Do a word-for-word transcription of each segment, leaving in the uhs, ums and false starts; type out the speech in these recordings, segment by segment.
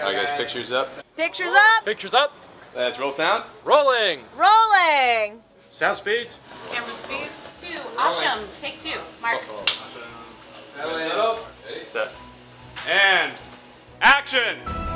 Alright guys, pictures up. Pictures up. Pictures up. Let's roll sound. Rolling. Rolling. Sound speeds. Camera speeds. Two. Asham. Take two. Mark. Set up. Ready? Set. And action.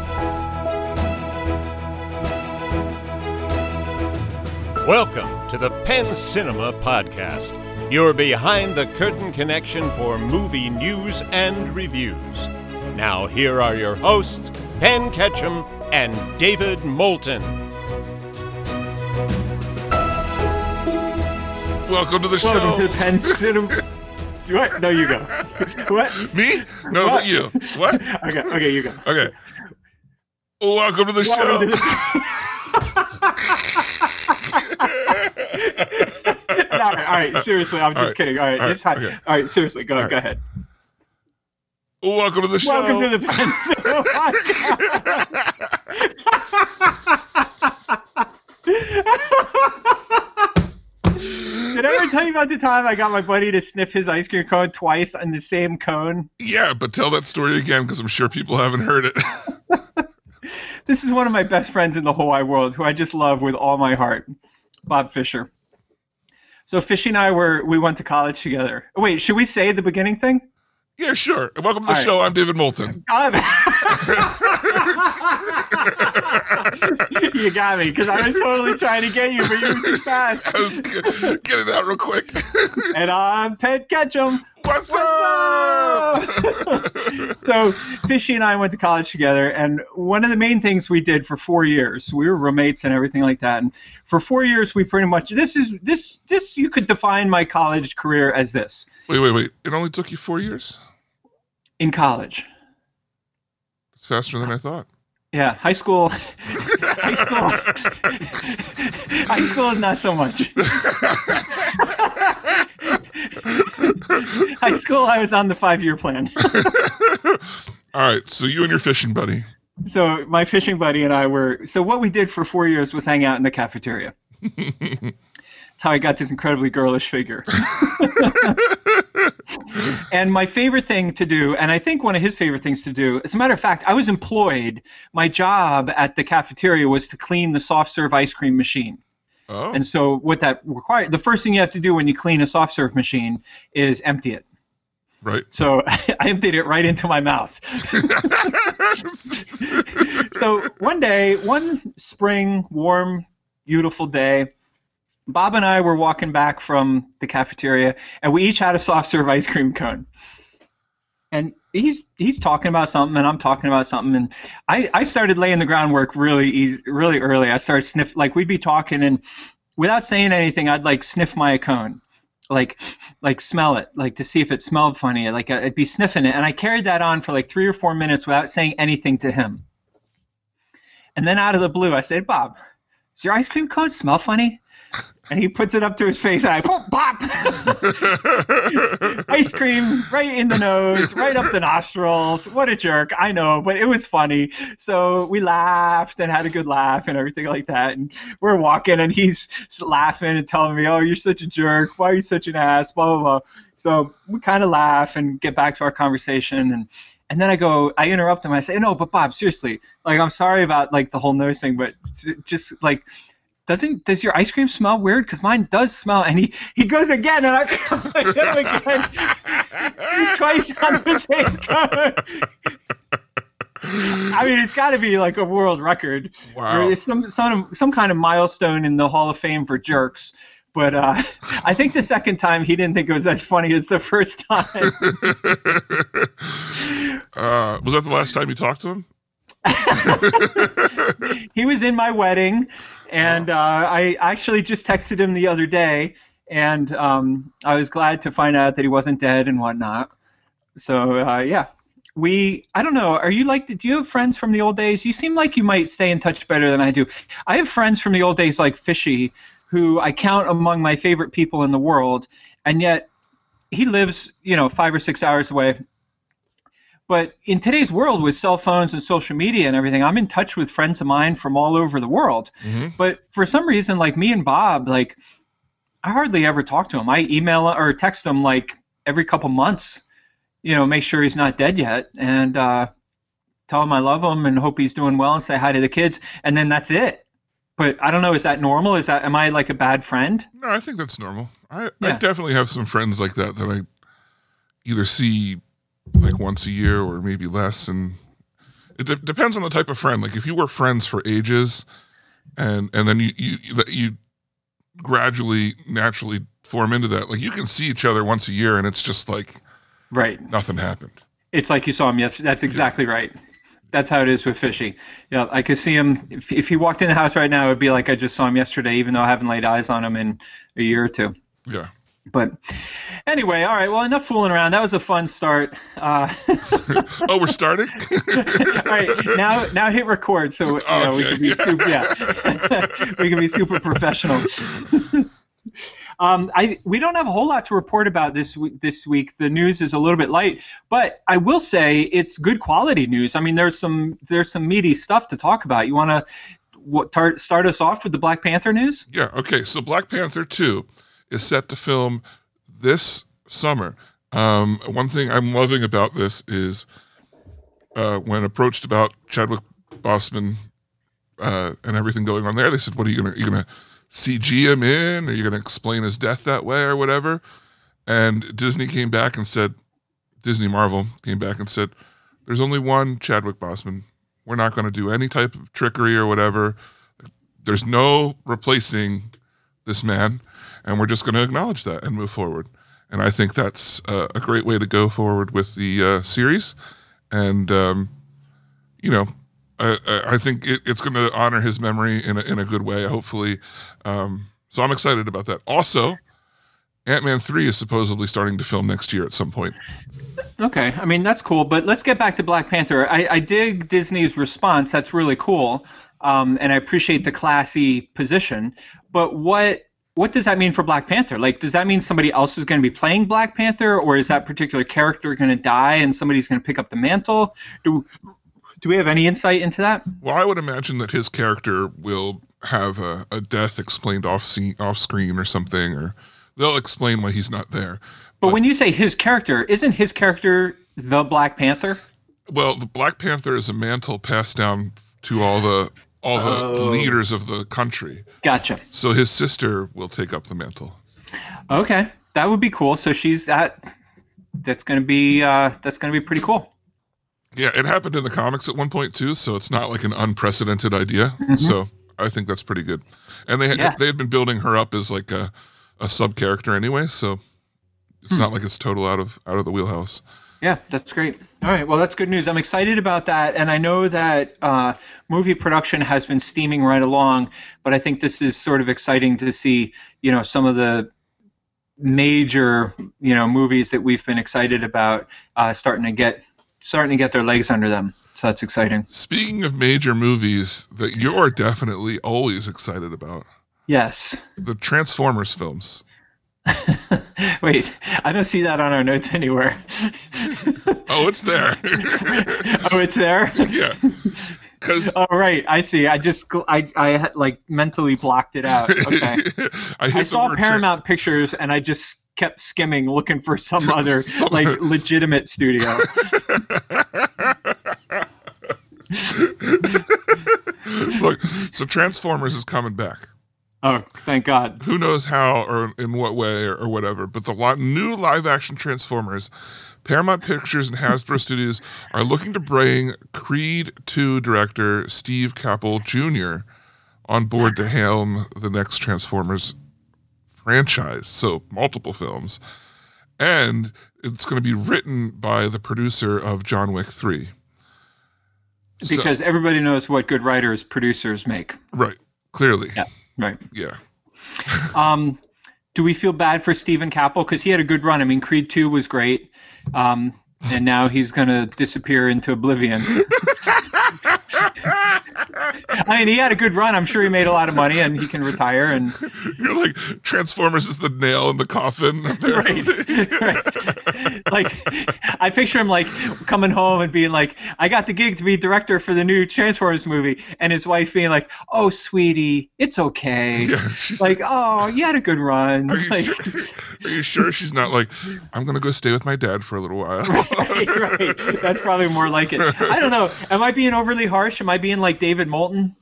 Welcome to the Penn Cinema Podcast, your behind-the-curtain connection for movie news and reviews. Now here are your hosts, Penn Ketchum and David Moulton. Welcome to the show. Welcome to the Penn Cinema. What? No, you go. What? Me? No, What? but you. What? Okay, okay, you go. Okay. Welcome to the Welcome to show. the- all right, all right. Seriously, I'm just All right, kidding. All right, all just right, hi- okay. all right. Seriously, go, right. go ahead. Welcome to the show. Welcome to the Penn Cinema Podcast. Did I ever tell you about the time I got my buddy to sniff his ice cream cone twice on the same cone? Yeah, but tell that story again because I'm sure people haven't heard it. This is one of my best friends in the whole wide world, who I just love with all my heart, Bob Fisher. So Fishy and I were we went to college together. Wait, should we say the beginning thing? Yeah, sure. Welcome to the All right. show. I'm David Moulton. Um, you got me, because I was totally trying to get you, but you were too fast. I was g- get it out real quick. And I'm Penn Ketchum. What's, What's up? up? So Fishy and I went to college together, and one of the main things we did for four years, we were roommates and everything like that. And for four years, we pretty much this is this this you could define my college career as this. Wait, wait, wait. It only took you four years? In college. It's faster than I thought. Yeah, high school. high school. high school is not so much. High school, I was on the five-year plan. All right, so you and your fishing buddy. So my fishing buddy and I were. So what we did for four years was hang out in the cafeteria. That's how I got this incredibly girlish figure. And my favorite thing to do, and I think one of his favorite things to do, as a matter of fact, I was employed. My job at the cafeteria was to clean the soft serve ice cream machine. Oh. And so what that required, the first thing you have to do when you clean a soft serve machine is empty it. Right. So I emptied it right into my mouth. So one day, one spring, warm, beautiful day, Bob and I were walking back from the cafeteria, and we each had a soft serve ice cream cone. And he's he's talking about something, and I'm talking about something, and I, I started laying the groundwork really easy, really early. I started sniff like we'd be talking, and without saying anything, I'd like sniff my cone, like like smell it, like to see if it smelled funny. Like I'd be sniffing it, and I carried that on for like three or four minutes without saying anything to him. And then out of the blue, I said, "Bob, does your ice cream cone smell funny?" And he puts it up to his face, and I pop, pop, ice cream right in the nose, right up the nostrils. What a jerk! I know, but it was funny. So we laughed and had a good laugh and everything like that. And we're walking, and he's laughing and telling me, "Oh, you're such a jerk. Why are you such an ass?" Blah blah blah. So we kind of laugh and get back to our conversation, and and then I go, I interrupt him. I say, "No, but Bob, seriously, like I'm sorry about like the whole nose thing, but just like." Doesn't does your ice cream smell weird? Because mine does smell. And he, he goes again, and I come him again. Twice on the same cone. I mean, it's got to be like a world record. Wow. Or it's some some some kind of milestone in the Hall of Fame for jerks. But uh, I think the second time he didn't think it was as funny as the first time. uh, was that the last time you talked to him? He was in my wedding, and uh, I actually just texted him the other day, and um, I was glad to find out that he wasn't dead and whatnot. So uh, yeah, we. I don't know. Are you like? Do you have friends from the old days? You seem like you might stay in touch better than I do. I have friends from the old days like Fishy, who I count among my favorite people in the world, and yet he lives, you know, five or six hours away. But in today's world with cell phones and social media and everything, I'm in touch with friends of mine from all over the world. Mm-hmm. But for some reason, like me and Bob, like I hardly ever talk to him. I email or text him like every couple months, you know, make sure he's not dead yet. And uh, tell him I love him and hope he's doing well and say hi to the kids, and then that's it. But I don't know, is that normal? Is that, am I like a bad friend? No, I think that's normal. I, Yeah. I definitely have some friends like that that I either see like once a year or maybe less, and it de- depends on the type of friend. Like if you were friends for ages, and and then you you that you gradually naturally form into that. Like you can see each other once a year, and it's just like Right. nothing happened. It's like you saw him yesterday. That's exactly right. That's how it is with Fishy. Yeah, I could see him. If, if he walked in the house right now, it would be like I just saw him yesterday, even though I haven't laid eyes on him in a year or two. Yeah. But anyway, all right. Well, enough fooling around. That was a fun start. Uh, Oh, we're starting? all right, now now hit record so you know, we Okay. can be super. Yeah, we can be super professional. Um, I we don't have a whole lot to report about this week, this week. The news is a little bit light, but I will say it's good quality news. I mean, there's some there's some meaty stuff to talk about. You want to what, tar- start us off with the Black Panther news? Yeah, okay. So Black Panther two is set to film this summer. Um, one thing I'm loving about this is uh, when approached about Chadwick Boseman uh, and everything going on there, they said, what are you going to, you going to C G him in? Are you going to explain his death that way or whatever? And Disney came back and said, Disney Marvel came back and said, there's only one Chadwick Boseman. We're not going to do any type of trickery or whatever. There's no replacing this man, and we're just going to acknowledge that and move forward. And I think that's uh, a great way to go forward with the uh, series. And, um, you know, I, I think it, it's going to honor his memory in a, in a good way, hopefully. Um, so I'm excited about that. Also, Ant-Man three is supposedly starting to film next year at some point. Okay, I mean that's cool, but let's get back to Black Panther. I, I dig Disney's response. That's really cool, um, and I appreciate the classy position. But what what does that mean for Black Panther? Like, does that mean somebody else is going to be playing Black Panther, or is that particular character going to die and somebody's going to pick up the mantle? Do do we have any insight into that? Well, I would imagine that his character will have a, a death explained off scene, off screen or something, or they'll explain why he's not there. But when you say his character, isn't his character the Black Panther? Well, the Black Panther is a mantle passed down to all the all the Oh. leaders of the country. Gotcha. So his sister will take up the mantle. Okay, that would be cool. So she's that. That's gonna be uh, that's gonna be pretty cool. Yeah, it happened in the comics at one point too, so it's not like an unprecedented idea. So I think that's pretty good. And they had, Yeah. they had been building her up as like a, a sub character anyway, so it's not like it's total out of out of the wheelhouse. Yeah, that's great. All right, well, that's good news. I'm excited about that, and I know that uh, movie production has been steaming right along, but I think this is sort of exciting to see, you know, some of the major, you know, movies that we've been excited about uh, starting to get starting to get their legs under them. So that's exciting. Speaking of major movies that you're definitely always excited about, Yes. the Transformers films. Wait, I don't see that on our notes anywhere. Oh, it's there. Oh, it's there? Yeah. Because Oh, right. I see. I just, gl- I, I had, like, mentally blocked it out. Okay. I, hit I the saw word Paramount Pictures, and I just kept skimming, looking for some other, Some- like, legitimate studio. tra- Look, so Transformers is coming back. Oh, thank God. Who knows how or in what way or, or whatever, but the li- new live-action Transformers, Paramount Pictures and Hasbro Studios are looking to bring Creed two director Steve Caple Junior on board to helm the next Transformers franchise, so multiple films. And it's going to be written by the producer of John Wick three. So- Because everybody knows what good writers producers make. right, clearly. Yeah, right. Yeah. Um, do we feel bad for Stephen Caple? Because he had a good run. I mean, Creed two was great. Um, and now he's going to disappear into oblivion. I mean, he had a good run. I'm sure he made a lot of money and he can retire. And You're like, Transformers is the nail in the coffin. right, apparently. right. like, I picture him like coming home and being like, I got the gig to be director for the new Transformers movie, and his wife being like, oh, sweetie, it's okay. Yeah, she's like, oh, you had a good run. Are you, Like, sure, are you sure she's not like, I'm going to go stay with my dad for a little while? right, right. That's probably more like it. I don't know. Am I being overly harsh? Am I being like David Moulton?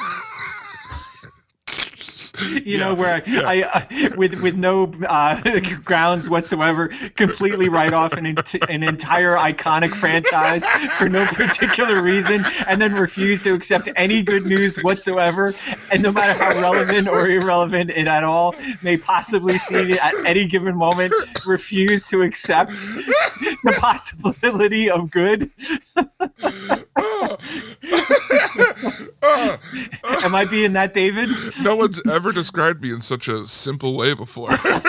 You Yeah, know, where I, yeah. I, I with with no uh, grounds whatsoever, completely write off an ent- an entire iconic franchise for no particular reason, and then refuse to accept any good news whatsoever, and no matter how relevant or irrelevant it at all may possibly seem at any given moment, refuse to accept the possibility of good. Am I being that David? No one's ever described me in such a simple way before.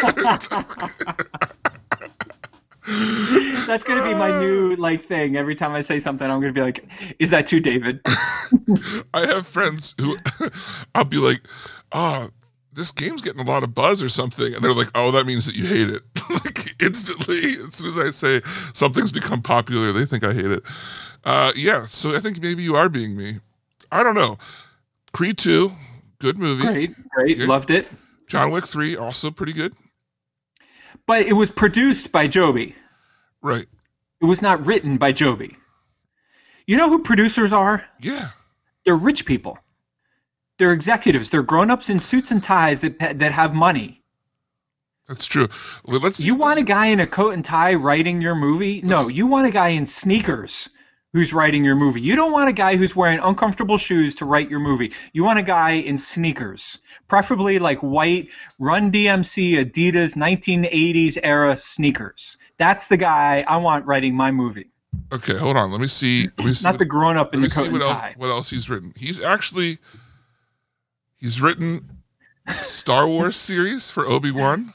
That's going to be my new like thing. Every time I say something, I'm going to be like, is that too, David? I have friends who I'll be like, oh, this game's getting a lot of buzz or something. And they're like, oh, that means that you hate it. Like instantly, as soon as I say something's become popular, they think I hate it. Uh, yeah, so I think maybe you are being me. I don't know. Creed two, good movie. Great, great. Yeah. Loved it. John Wick three, also pretty good. But it was produced by Joby. Right. It was not written by Joby. You know who producers are? Yeah. They're rich people. They're executives. They're grown-ups in suits and ties that that have money. That's true. Well, let's see You if want a this- guy in a coat and tie writing your movie? No, Let's- you want a guy in sneakers who's writing your movie. You don't want a guy who's wearing uncomfortable shoes to write your movie. You want a guy in sneakers, preferably like white Run D M C Adidas nineteen eighties era sneakers. That's the guy I want writing my movie, Okay, hold on. Let me see. Let me see not what- the grown-up in Let the me see coat and what else, tie. what else he's written. He's actually he's written Star Wars series for Obi-Wan,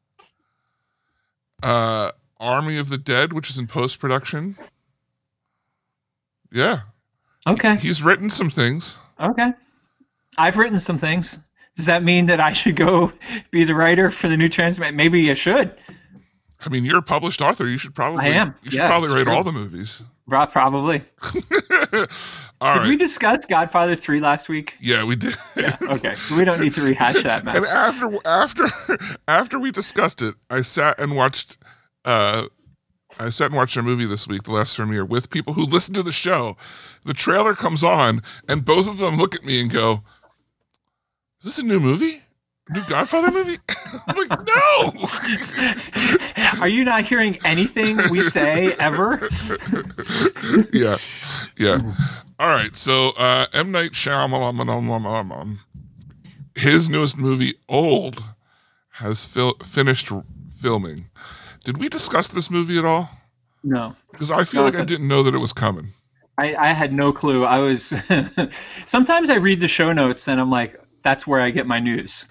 uh, Army of the Dead, which is in post-production. Yeah, Okay, he's written some things. okay. I've written some things. Does that mean that I should go be the writer for the new Transformers? Maybe you should. I mean, you're a published author. You should probably I am. You should Yeah, probably it's write true. all the movies. Pro- Probably. All Did right. we discuss Godfather three last week? yeah, we did. Okay, so we don't need to rehash that mess. And after after after we discussed it, I sat and watched uh I sat and watched our movie this week, the last premiere, with people who listen to the show. The trailer comes on, and both of them look at me and go, "Is this a new movie? A new Godfather movie?" I'm like, "No." Are you not hearing anything we say ever? yeah, yeah. All right, so uh, M. Night Shyamalan, his newest movie, Old, has fil- finished r- filming. Did we discuss this movie at all? No. Because I feel No, like I but- didn't know that it was coming. I, I had no clue. I was sometimes I read the show notes and I'm like, that's where I get my news.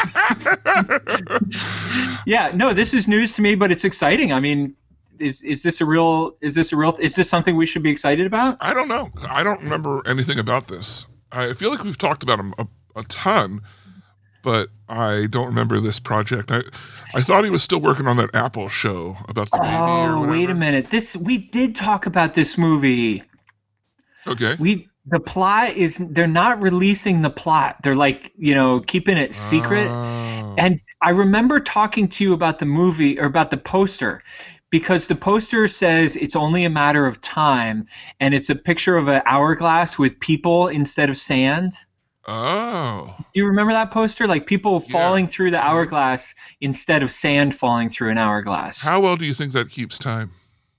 Yeah, no, this is news to me, but it's exciting. I mean, is is this a real is this a real is this something we should be excited about? I don't know. I don't remember anything about this. I feel like we've talked about him a, a ton, but I don't remember this project. I I thought he was still working on that Apple show about the baby or Oh, whatever. wait a minute. This we did talk about this movie. Okay. We the plot is they're not releasing the plot. They're like, you know, keeping it secret. Oh. And I remember talking to you about the movie or about the poster because the poster says it's only a matter of time and it's a picture of an hourglass with people instead of sand. Oh. Do you remember that poster? Like people Yeah. falling through the hourglass instead of sand falling through an hourglass. How well do you think that keeps time?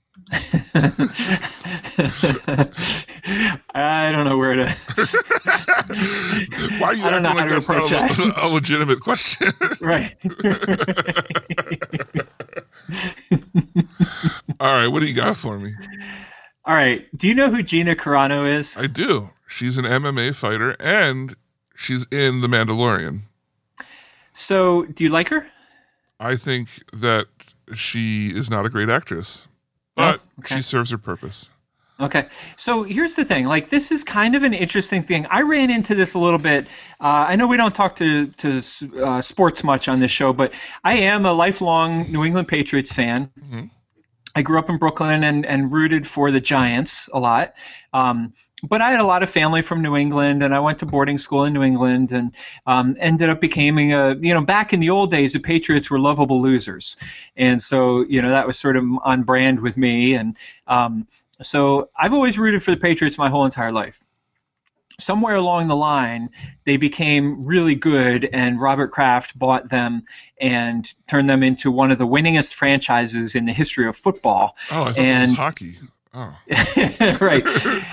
I don't know where to. Why are you I don't know acting like how to that's not approach a, a legitimate question? Right. All right, what do you got for me? All right. Do you know who Gina Carano is? I do. She's an M M A fighter, and she's in The Mandalorian. So, do you like her? I think that she is not a great actress, but Oh, okay. she serves her purpose. Okay. So here's the thing. Like, this is kind of an interesting thing. I ran into this a little bit. Uh, I know we don't talk to to uh, sports much on this show, but I am a lifelong New England Patriots fan. Mhm. I grew up in Brooklyn and, and rooted for the Giants a lot. Um, but I had a lot of family from New England, and I went to boarding school in New England, and um, ended up becoming a, you know, back in the old days, the Patriots were lovable losers. And so, you know, that was sort of on brand with me. And um, so I've always rooted for the Patriots my whole entire life. Somewhere along the line, they became really good, and Robert Kraft bought them and turned them into one of the winningest franchises in the history of football. Oh, I thought and, it was hockey. Oh. Right.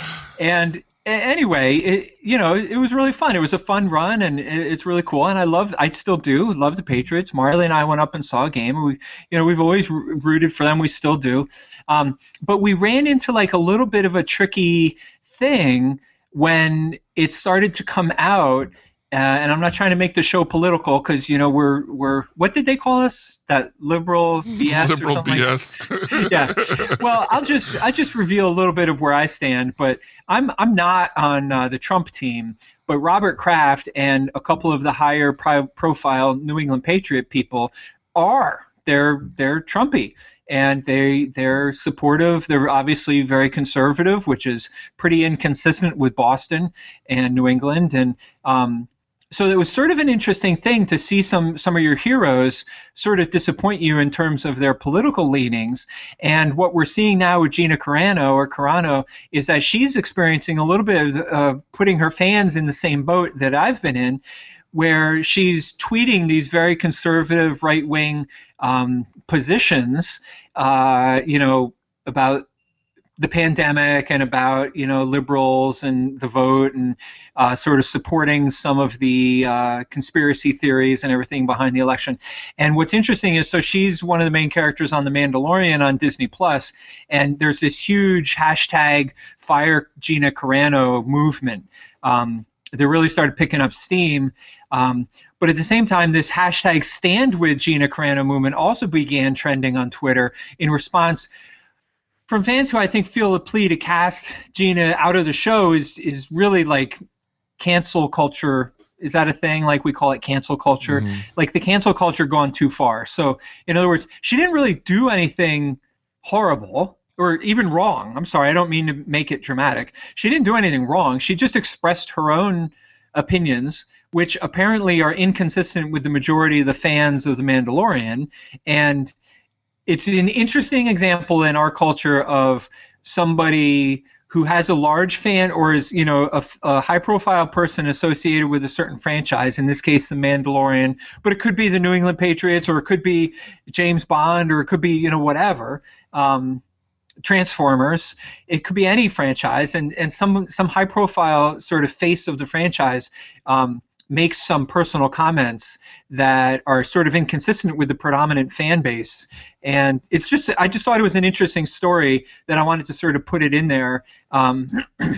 And anyway, it, you know, it was really fun. It was a fun run, and it's really cool. And I love, I still do love the Patriots. Marley and I went up and saw a game. And we, you know, we've always rooted for them. We still do. Um, but we ran into like a little bit of a tricky thing when it started to come out. Uh, and I'm not trying to make the show political because, you know, we're we're what did they call us? That liberal B S liberal or something B S. Like yeah. Well, I'll just I just reveal a little bit of where I stand, but I'm I'm not on uh, the Trump team, but Robert Kraft and a couple of the higher pri- profile New England Patriot people are. They're they're Trumpy. And they, they're supportive. They're obviously very conservative, which is pretty inconsistent with Boston and New England. And um, so it was sort of an interesting thing to see some, some of your heroes sort of disappoint you in terms of their political leanings. And what we're seeing now with Gina Carano, or Carano, is that she's experiencing a little bit of uh, putting her fans in the same boat that I've been in, where she's tweeting these very conservative right-wing um, positions, uh, you know, about the pandemic and about, you know, liberals and the vote, and uh, sort of supporting some of the uh, conspiracy theories and everything behind the election. And what's interesting is, so she's one of the main characters on The Mandalorian on Disney Plus, and there's this huge hashtag Fire Gina Carano movement. Um, they really started picking up steam. Um, but at the same time, this hashtag Stand With Gina Carano movement also began trending on Twitter in response from fans who I think feel a plea to cast Gina out of the show is is really like cancel culture. Is that a thing? Like we call it cancel culture? Mm-hmm. Like the cancel culture gone too far. So in other words, she didn't really do anything horrible or even wrong. I'm sorry, I don't mean to make it dramatic. She didn't do anything wrong. She just expressed her own opinions, which apparently are inconsistent with the majority of the fans of The Mandalorian. And it's an interesting example in our culture of somebody who has a large fan, or is, you know, a, a high-profile person associated with a certain franchise, in this case The Mandalorian, but it could be the New England Patriots, or it could be James Bond, or it could be, you know, whatever. Um, Transformers, it could be any franchise, and, and some some high profile sort of face of the franchise um, makes some personal comments that are sort of inconsistent with the predominant fan base. And it's just, I just thought it was an interesting story that I wanted to sort of put it in there. Um,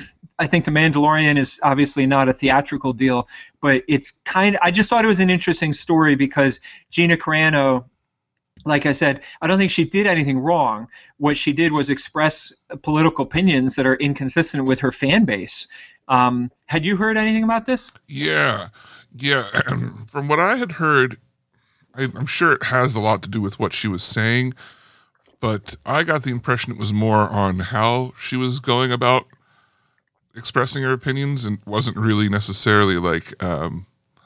I think The Mandalorian is obviously not a theatrical deal, but it's kind of, I just thought it was an interesting story because Gina Carano, like I said, I don't think she did anything wrong. What she did was express political opinions that are inconsistent with her fan base. Um, had you heard anything about this? Yeah, yeah. From what I had heard, I, I'm sure it has a lot to do with what she was saying, but I got the impression it was more on how she was going about expressing her opinions, and wasn't really necessarily like, um,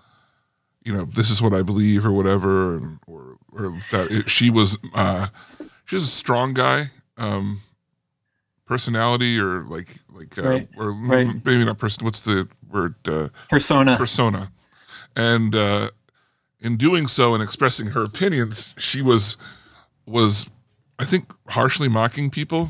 you know, this is what I believe or whatever, or or that it, she was uh, she's a strong guy, um, personality, or like like uh, right. or right. maybe not person. What's the word? Uh, persona. Persona, and uh, in doing so and expressing her opinions, she was was I think harshly mocking people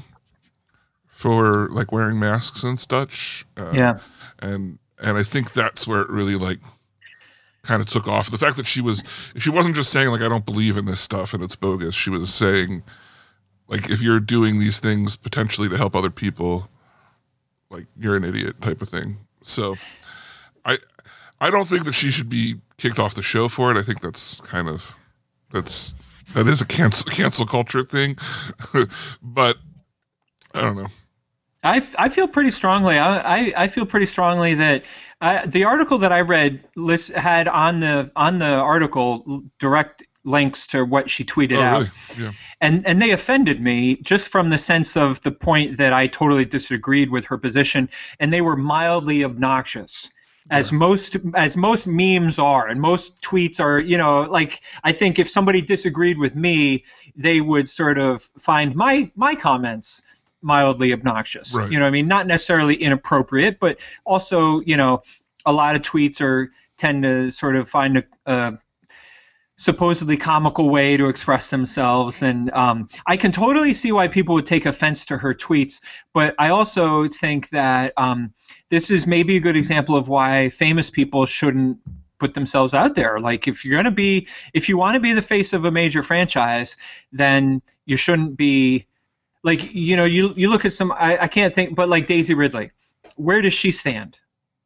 for like wearing masks and such. Uh, yeah, and and I think that's where it really like kind of took off. The fact that she was, she wasn't just saying like, I don't believe in this stuff and it's bogus. She was saying like, if you're doing these things potentially to help other people, like you're an idiot type of thing. So I, I don't think that she should be kicked off the show for it. I think that's kind of, that's, that is a cancel, cancel culture thing, but I don't know. I, I feel pretty strongly. I, I, I feel pretty strongly that I, the article that I read list, had on the on the article direct links to what she tweeted Oh, out. really? Yeah. And and they offended me just from the sense of the point that I totally disagreed with her position, and they were mildly obnoxious. As most as most memes are, and most tweets are, you know, like I think if somebody disagreed with me, they would sort of find my my comments mildly obnoxious. Right. You know what I mean? Not necessarily inappropriate, but also, you know, a lot of tweets are tend to sort of find a, a supposedly comical way to express themselves. And um, I can totally see why people would take offense to her tweets, but I also think that um, this is maybe a good example of why famous people shouldn't put themselves out there. Like if you're going to be, if you want to be the face of a major franchise, then you shouldn't be like, you know, you you look at some, I, I can't think, but like Daisy Ridley, where does she stand?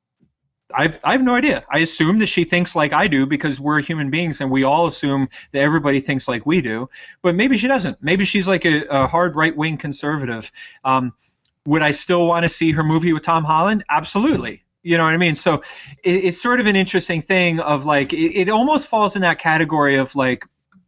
I've, I have no idea. I assume that she thinks like I do because we're human beings and we all assume that everybody thinks like we do. But maybe she doesn't. Maybe she's like a, a hard right-wing conservative. Um, would I still want to see her movie with Tom Holland? Absolutely. You know what I mean? So it, it's sort of an interesting thing of like, it, it almost falls in that category of like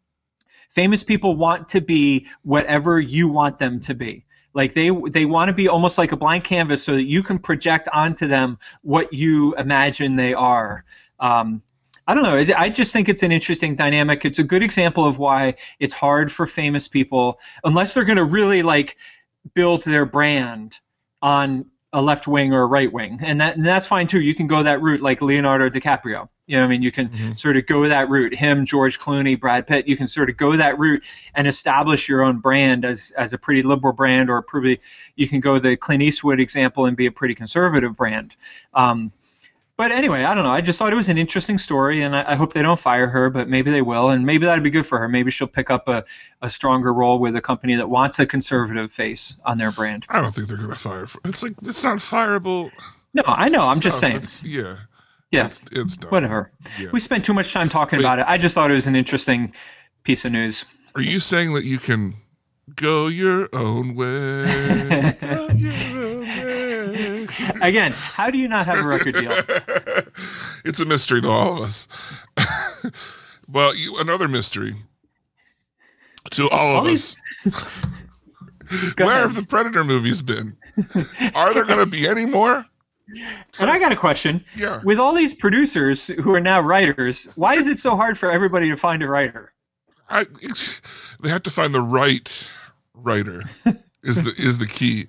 famous people want to be whatever you want them to be. Like they they want to be almost like a blank canvas so that you can project onto them what you imagine they are. Um, I don't know. I just think it's an interesting dynamic. It's a good example of why it's hard for famous people, unless they're going to really like build their brand on a left wing or a right wing. And that and that's fine too. You can go that route like Leonardo DiCaprio. You know what I mean? You can mm-hmm. sort of go that route. Him, George Clooney, Brad Pitt, you can sort of go that route and establish your own brand as as a pretty liberal brand, or pretty, you can go the Clint Eastwood example and be a pretty conservative brand. Um, but anyway, I don't know. I just thought it was an interesting story, and I, I hope they don't fire her, but maybe they will, and maybe that'd be good for her. Maybe she'll pick up a, a stronger role with a company that wants a conservative face on their brand. I don't think they're going to fire her. It's like, it's not fireable. No, I know. I'm just saying. It's, yeah. Yeah, it's, it's done. Whatever. Yeah. We spent too much time talking Wait. about it. I just thought it was an interesting piece of news. Are you saying that you can go your own way? Go your own way. Again, how do you not have a record deal? It's a mystery to all of us. Well, you, another mystery to all, all of these... us. Where ahead. have the Predator movies been? Are there going to be any more? And I got a question. Yeah. With all these producers who are now writers, why is it so hard for everybody to find a writer? I, they have to find the right writer is the is the key.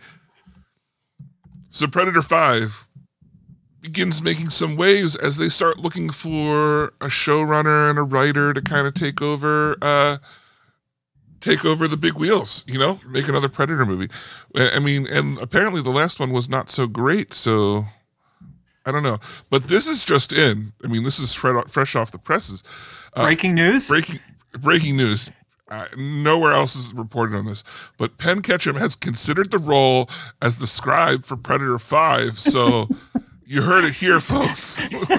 So Predator five begins making some waves as they start looking for a showrunner and a writer to kind of take over uh, take over the big wheels, you know, make another Predator movie. I mean, and apparently the last one was not so great, so I don't know. But this is just in. I mean, this is fresh off the presses. Uh, breaking news? Breaking breaking news. Uh, nowhere else is reported on this. But Penn Ketchum has considered the role as the scribe for Predator five, so you heard it here, folks.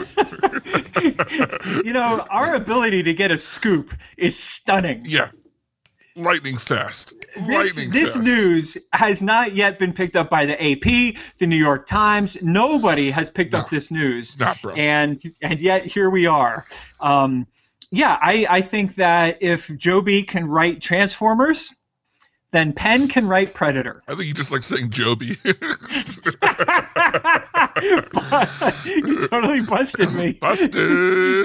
You know, our ability to get a scoop is stunning. Yeah. Lightning fast. This, Lightning this fast. news has not yet been picked up by the A P, the New York Times. Nobody has picked No. up this news. Nah, bro. And and yet here we are. Um, yeah, I, I think that if Joby can write Transformers, then Penn can write Predator. I think you just like saying Joby. You totally busted me. Busted.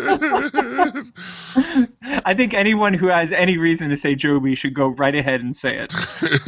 I think anyone who has any reason to say Joby should go right ahead and say it.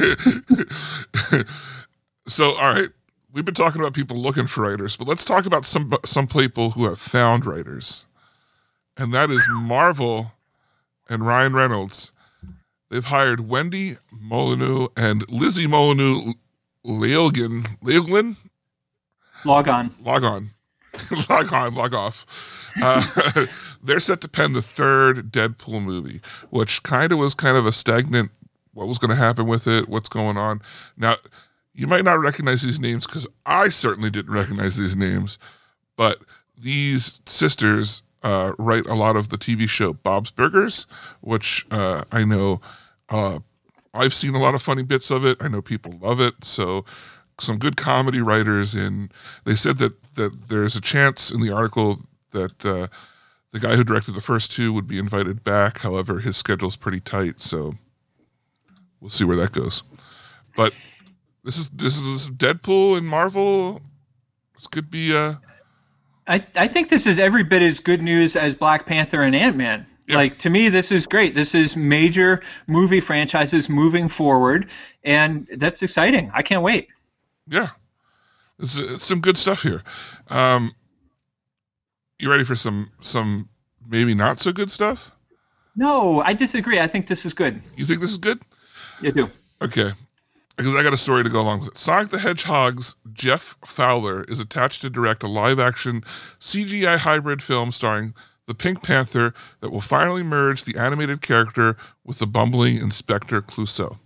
So, all right, we've been talking about people looking for writers, but let's talk about some some people who have found writers, and that is Marvel and Ryan Reynolds. They've hired Wendy Molyneux and Lizzie Molyneux Leogin. Leoglin? Log on. Log on. log on, log off. Uh, they're set to pen the third Deadpool movie, which kind of was kind of a stagnant, what was going to happen with it, what's going on. Now, you might not recognize these names because I certainly didn't recognize these names, but these sisters uh, write a lot of the T V show Bob's Burgers, which uh, I know uh, I've seen a lot of funny bits of it. I know people love it. So some good comedy writers, and they said that, that there's a chance in the article that uh, the guy who directed the first two would be invited back. However, his schedule's pretty tight, so we'll see where that goes. But this is this is Deadpool and Marvel. This could be. Uh, I I think this is every bit as good news as Black Panther and Ant-Man. Yeah. Like, to me, this is great. This is major movie franchises moving forward, and that's exciting. I can't wait. Yeah, it's, it's some good stuff here. Um, you ready for some some maybe not so good stuff? No, I disagree. I think this is good. You think this is good? You do. Okay, because I got a story to go along with it. Sonic the Hedgehog's Jeff Fowler is attached to direct a live-action C G I hybrid film starring the Pink Panther that will finally merge the animated character with the bumbling Inspector Clouseau.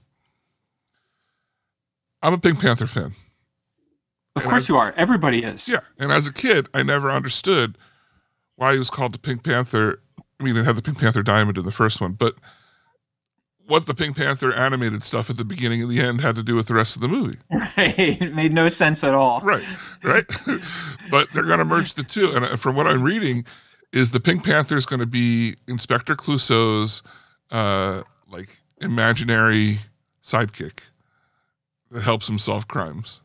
I'm a Pink Panther fan. Of And course as- you are. Everybody is. Yeah, and as a kid, I never understood why he was called the Pink Panther. I mean, it had the Pink Panther diamond in the first one, but what the Pink Panther animated stuff at the beginning and the end had to do with the rest of the movie. Right. It made no sense at all. Right, right. But they're going to merge the two, and from what I'm reading, is the Pink Panther is going to be Inspector Clouseau's uh, like imaginary sidekick that helps him solve crimes.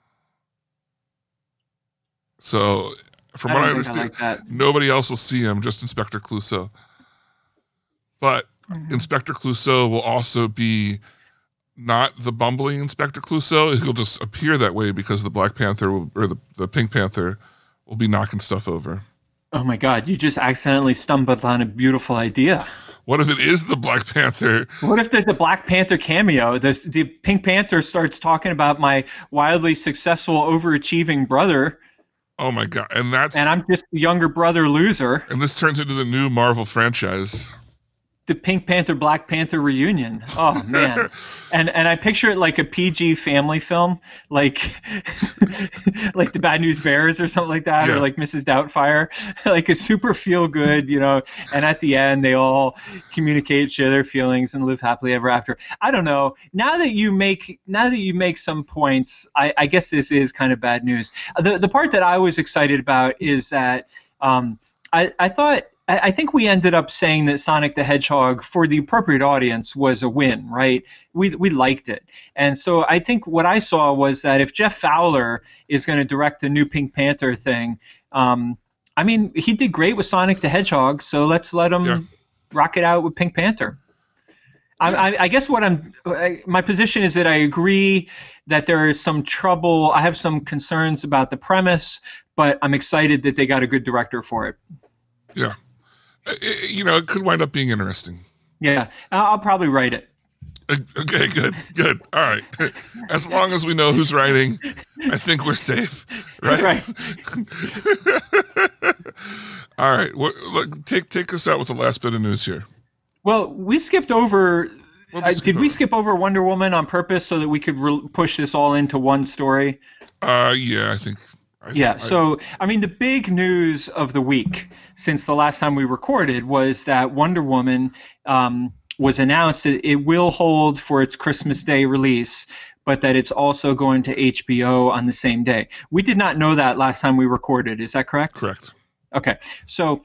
So, from I what I don't think I understand, like that. nobody else will see him, just Inspector Clouseau. But Mm-hmm. Inspector Clouseau will also be not the bumbling Inspector Clouseau. He'll just appear that way because the Black Panther will, or the, the Pink Panther will be knocking stuff over. Oh my God, you just accidentally stumbled on a beautiful idea. What if it is the Black Panther? What if there's a Black Panther cameo? The, the Pink Panther starts talking about my wildly successful, overachieving brother, Oh my God. And that's, and I'm just the younger brother loser. and this turns into the new Marvel franchise. The Pink Panther Black Panther reunion. Oh man. and and I picture it like a P G family film, like like the Bad News Bears or something like that, Yeah. or like Missus Doubtfire, like a super feel good, you know. And at the end, they all communicate, share their feelings, and live happily ever after. I don't know. Now that you make now that you make some points, I, I guess this is kind of bad news. The the part that I was excited about is that um, I I thought. I think we ended up saying that Sonic the Hedgehog, for the appropriate audience, was a win, right? We we liked it. And so I think what I saw was that if Jeff Fowler is going to direct the new Pink Panther thing, um, I mean, he did great with Sonic the Hedgehog, so let's let him Yeah. rock it out with Pink Panther. I, I, I guess what I'm, I, my position is that I agree that there is some trouble. I have some concerns about the premise, but I'm excited that they got a good director for it. Yeah. It- you know, it could wind up being interesting. Yeah, I'll I'll probably write it. Okay, good, good. All right. As long as we know who's writing, I think we're safe, right? Right. All right. What, look, take take us out with the last bit of news here. Well, we skipped over. What did we Uh, skip did we over? skip over Wonder Woman on purpose so that we could re- push this all into one story? Uh, yeah, I think. I, Yeah. I- So, I mean, the big news of the week since the last time we recorded was that Wonder Woman um, was announced that it will hold for its Christmas Day release, but that it's also going to H B O on the same day. We did not know that last time we recorded. Is that correct? correct. Okay. So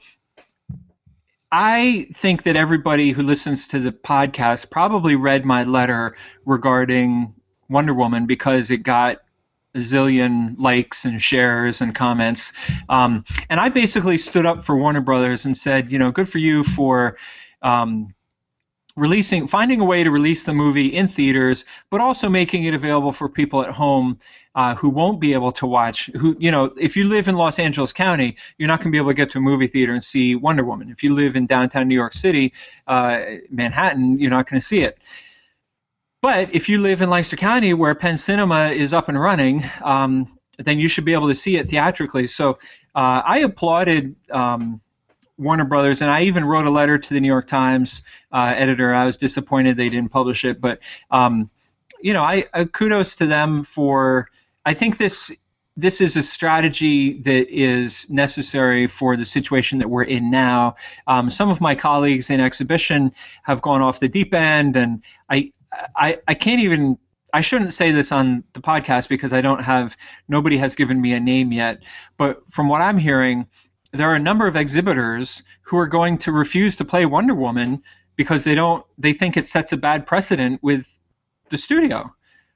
I think that everybody who listens to the podcast probably read my letter regarding Wonder Woman because it got a zillion likes and shares and comments. Um, and I basically stood up for Warner Brothers and said, you know, good for you for um, releasing, finding a way to release the movie in theaters, but also making it available for people at home uh, who won't be able to watch. Who, you know, if you live in Los Angeles County, you're not going to be able to get to a movie theater and see Wonder Woman. If you live in downtown New York City, uh, Manhattan, you're not going to see it. But if you live in Lancaster County, where Penn Cinema is up and running, um, then you should be able to see it theatrically. So uh, I applauded um, Warner Brothers, and I even wrote a letter to the New York Times uh, editor. I was disappointed they didn't publish it, but um, you know, I, I kudos to them for. I think this this is a strategy that is necessary for the situation that we're in now. Um, some of my colleagues in exhibition have gone off the deep end, and I. I, I can't even, I shouldn't say this on the podcast because I don't have, nobody has given me a name yet, but from what I'm hearing, there are a number of exhibitors who are going to refuse to play Wonder Woman because they don't they think it sets a bad precedent with the studio.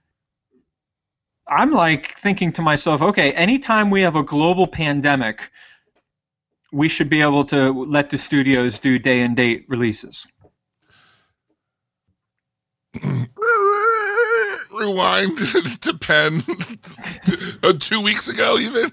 I'm like thinking to myself, okay, anytime we have a global pandemic, we should be able to let the studios do day and date releases. Rewind to Penn uh, two weeks ago, even.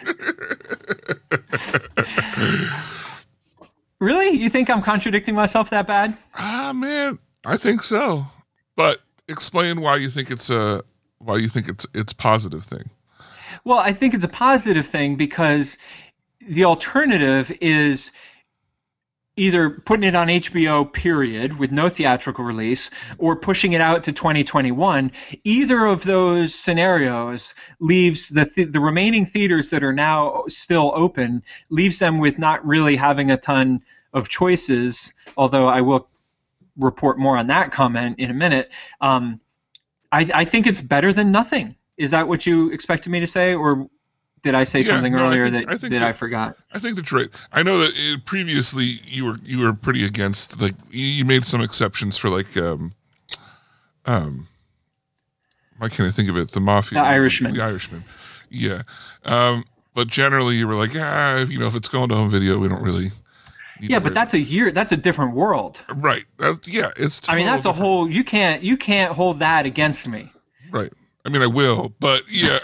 Really? You think I'm contradicting myself that bad? Ah, man, I think so. But explain why you think it's a why you think it's it's a positive thing. Well, I think it's a positive thing because the alternative is either putting it on H B O, period, with no theatrical release, or pushing it out to twenty twenty-one. Either of those scenarios leaves the th- the remaining theaters that are now still open, leaves them with not really having a ton of choices, although I will report more on that comment in a minute. Um, I, I think it's better than nothing. Is that what you expected me to say, or did I say Yeah, something no, I earlier think- I that, think that that- I forgot? I think that's right. I know that uh, previously you were you were pretty against, like, you you made some exceptions for, like, um um why can't I think of it? The Mafia, The Irishman. The Irishman, yeah. Um, but generally you were like, ah, if, you know, if it's going to home video, we don't really. need Yeah, to but worry that's a year. That's a different world. about- right. That's, yeah, it's. I mean, total that's a different. whole. You can't. You can't hold that against me. Right. I mean, I will, but yeah.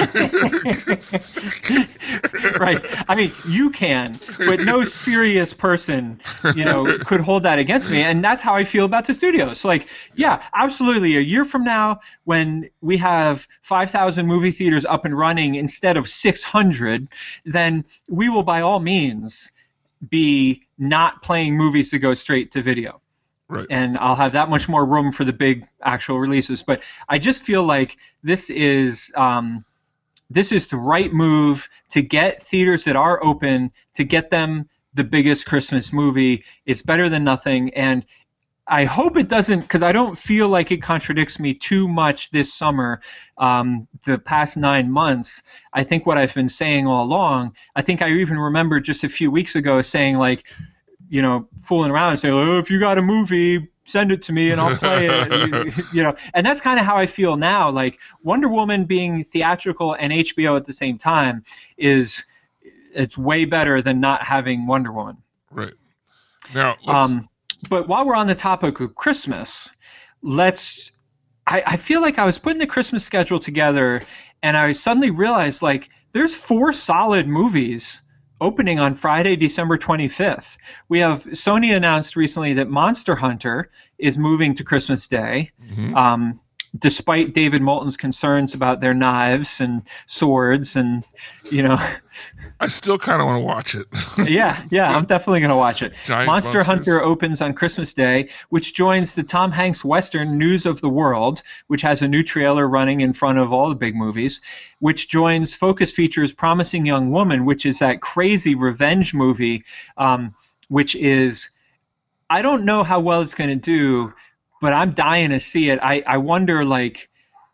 Right. I mean, you can, but no serious person, you know, could hold that against me. And that's how I feel about the studios. Like, yeah, absolutely. A year from now, when we have five thousand movie theaters up and running instead of six hundred, then we will by all means be not playing movies to go straight to video. Right. And I'll have that much more room for the big actual releases. But I just feel like this is um, this is the right move to get theaters that are open, to get them the biggest Christmas movie. It's better than nothing. And I hope it doesn't, because I don't feel like it contradicts me too much this summer, um, the past nine months. I think what I've been saying all along, I think I even remember just a few weeks ago saying, like, you know, fooling around and saying, oh, if you got a movie, send it to me and I'll play it. you, you know, and that's kind of how I feel now. Like, Wonder Woman being theatrical and H B O at the same time is, it's way better than not having Wonder Woman. Right. Now, let's, Um, but while we're on the topic of Christmas, let's. I, I feel like I was putting the Christmas schedule together, and I suddenly realized, like, there's four solid movies opening on Friday, December twenty-fifth. We have Sony announced recently that Monster Hunter is moving to Christmas Day. Mhm. Um, despite David Moulton's concerns about their knives and swords, and you know. I still kind of want to watch it. yeah, yeah, I'm definitely going to watch it. Giant Monster monsters. Hunter opens on Christmas Day, which joins the Tom Hanks Western News of the World, which has a new trailer running in front of all the big movies, which joins Focus Features' Promising Young Woman, which is that crazy revenge movie, um, which is, I don't know how well it's going to do, but I'm dying to see it. I, I wonder, like,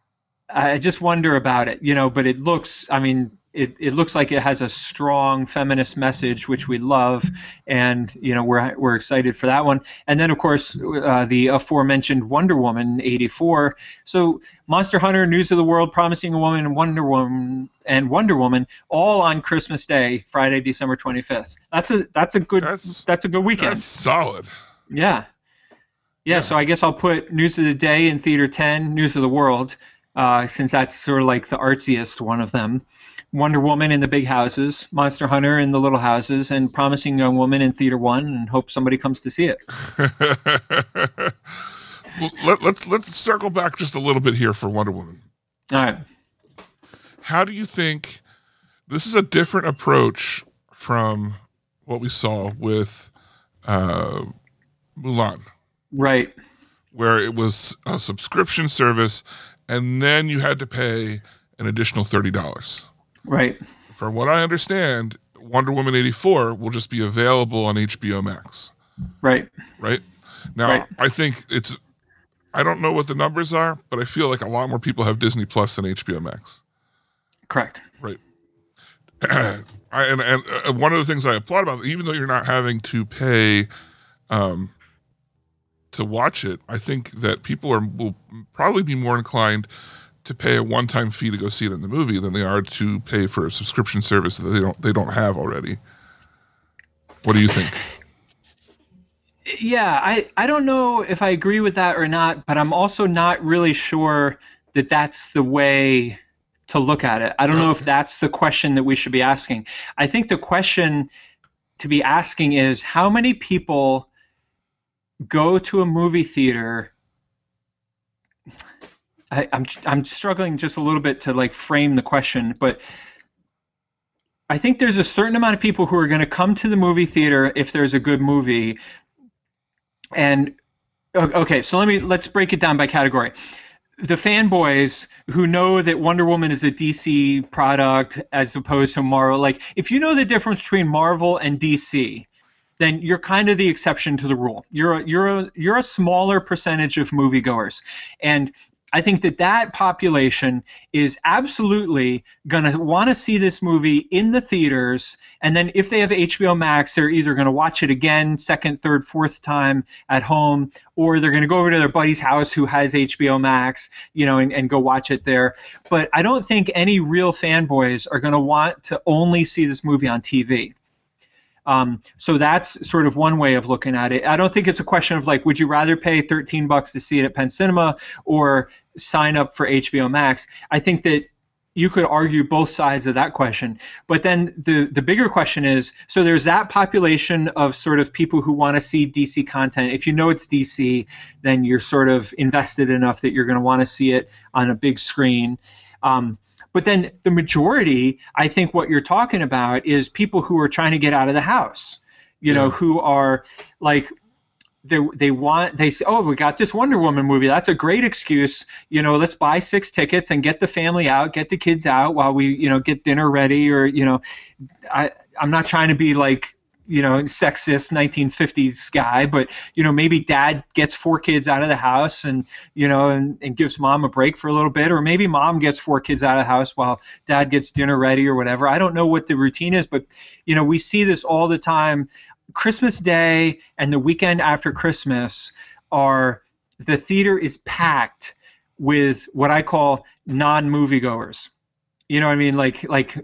I just wonder about it, you know, but it looks, I mean, It, it looks like it has a strong feminist message, which we love, and you know we're we're excited for that one. And then of course uh, the aforementioned Wonder Woman eighty-four. So Monster Hunter, News of the World, Promising Woman, and Wonder Woman, and Wonder Woman all on Christmas Day, Friday, December twenty-fifth. That's a that's a good That's- that's a good weekend. That's solid. Yeah. yeah, So I guess I'll put News of the Day in Theater ten, News of the World, uh, since that's sort of like the artsiest one of them. Wonder Woman in the big houses, Monster Hunter in the little houses, and Promising Young Woman in Theater One, and hope somebody comes to see it. Well, let, let's let's circle back just a little bit here for Wonder Woman. All right. How do you think this is a different approach from what we saw with uh, Mulan, Right. where it was a subscription service, and then you had to pay an additional thirty dollars? Right. From what I understand, Wonder Woman eighty-four will just be available on H B O Max, Right. right? Now, Right. I think it's, I don't know what the numbers are, but I feel like a lot more people have Disney Plus than H B O Max, Correct. right? I, and and uh, one of the things I applaud about it, even though you're not having to pay um, to watch it, I think that people are will probably be more inclined to pay a one-time fee to go see it in the movie than they are to pay for a subscription service that they don't they don't have already. What do you think? Yeah, I, I don't know if I agree with that or not, but I'm also not really sure that that's the way to look at it. I don't know if that's the question that we should be asking. I think the question to be asking is, how many people go to a movie theater? I, I'm I'm struggling just a little bit to like frame the question, but I think there's a certain amount of people who are going to come to the movie theater if there's a good movie. And okay, so let me let's break it down by category. The fanboys who know that Wonder Woman is a D C product as opposed to Marvel, like if you know the difference between Marvel and D C, then you're kind of the exception to the rule. You're a, you're a, you're a smaller percentage of moviegoers, and I think that that population is absolutely going to want to see this movie in the theaters, and then if they have H B O Max, they're either going to watch it again, second, third, fourth time at home, or they're going to go over to their buddy's house who has H B O Max, you know, and, and go watch it there. But I don't think any real fanboys are going to want to only see this movie on T V. Um, so that's sort of one way of looking at it. I don't think it's a question of like, would you rather pay thirteen bucks to see it at Penn Cinema or sign up for H B O Max? I think that you could argue both sides of that question. But then the, the bigger question is, so there's that population of sort of people who want to see D C content. If you know it's D C, then you're sort of invested enough that you're going to want to see it on a big screen. Um, But then the majority, I think what you're talking about is people who are trying to get out of the house, you know, who are like, they they want, they say, oh, we got this Wonder Woman movie. That's a great excuse. You know, let's buy six tickets and get the family out, get the kids out while we, you know, get dinner ready. Or, you know, I, I'm not trying to be like, you know, sexist nineteen fifties guy, but, you know, maybe dad gets four kids out of the house and, you know, and, and gives mom a break for a little bit, or maybe mom gets four kids out of the house while dad gets dinner ready or whatever. I don't know what the routine is, but, you know, we see this all the time. Christmas Day and the weekend after Christmas are, the theater is packed with what I call non-moviegoers. You know what I mean? Like, like,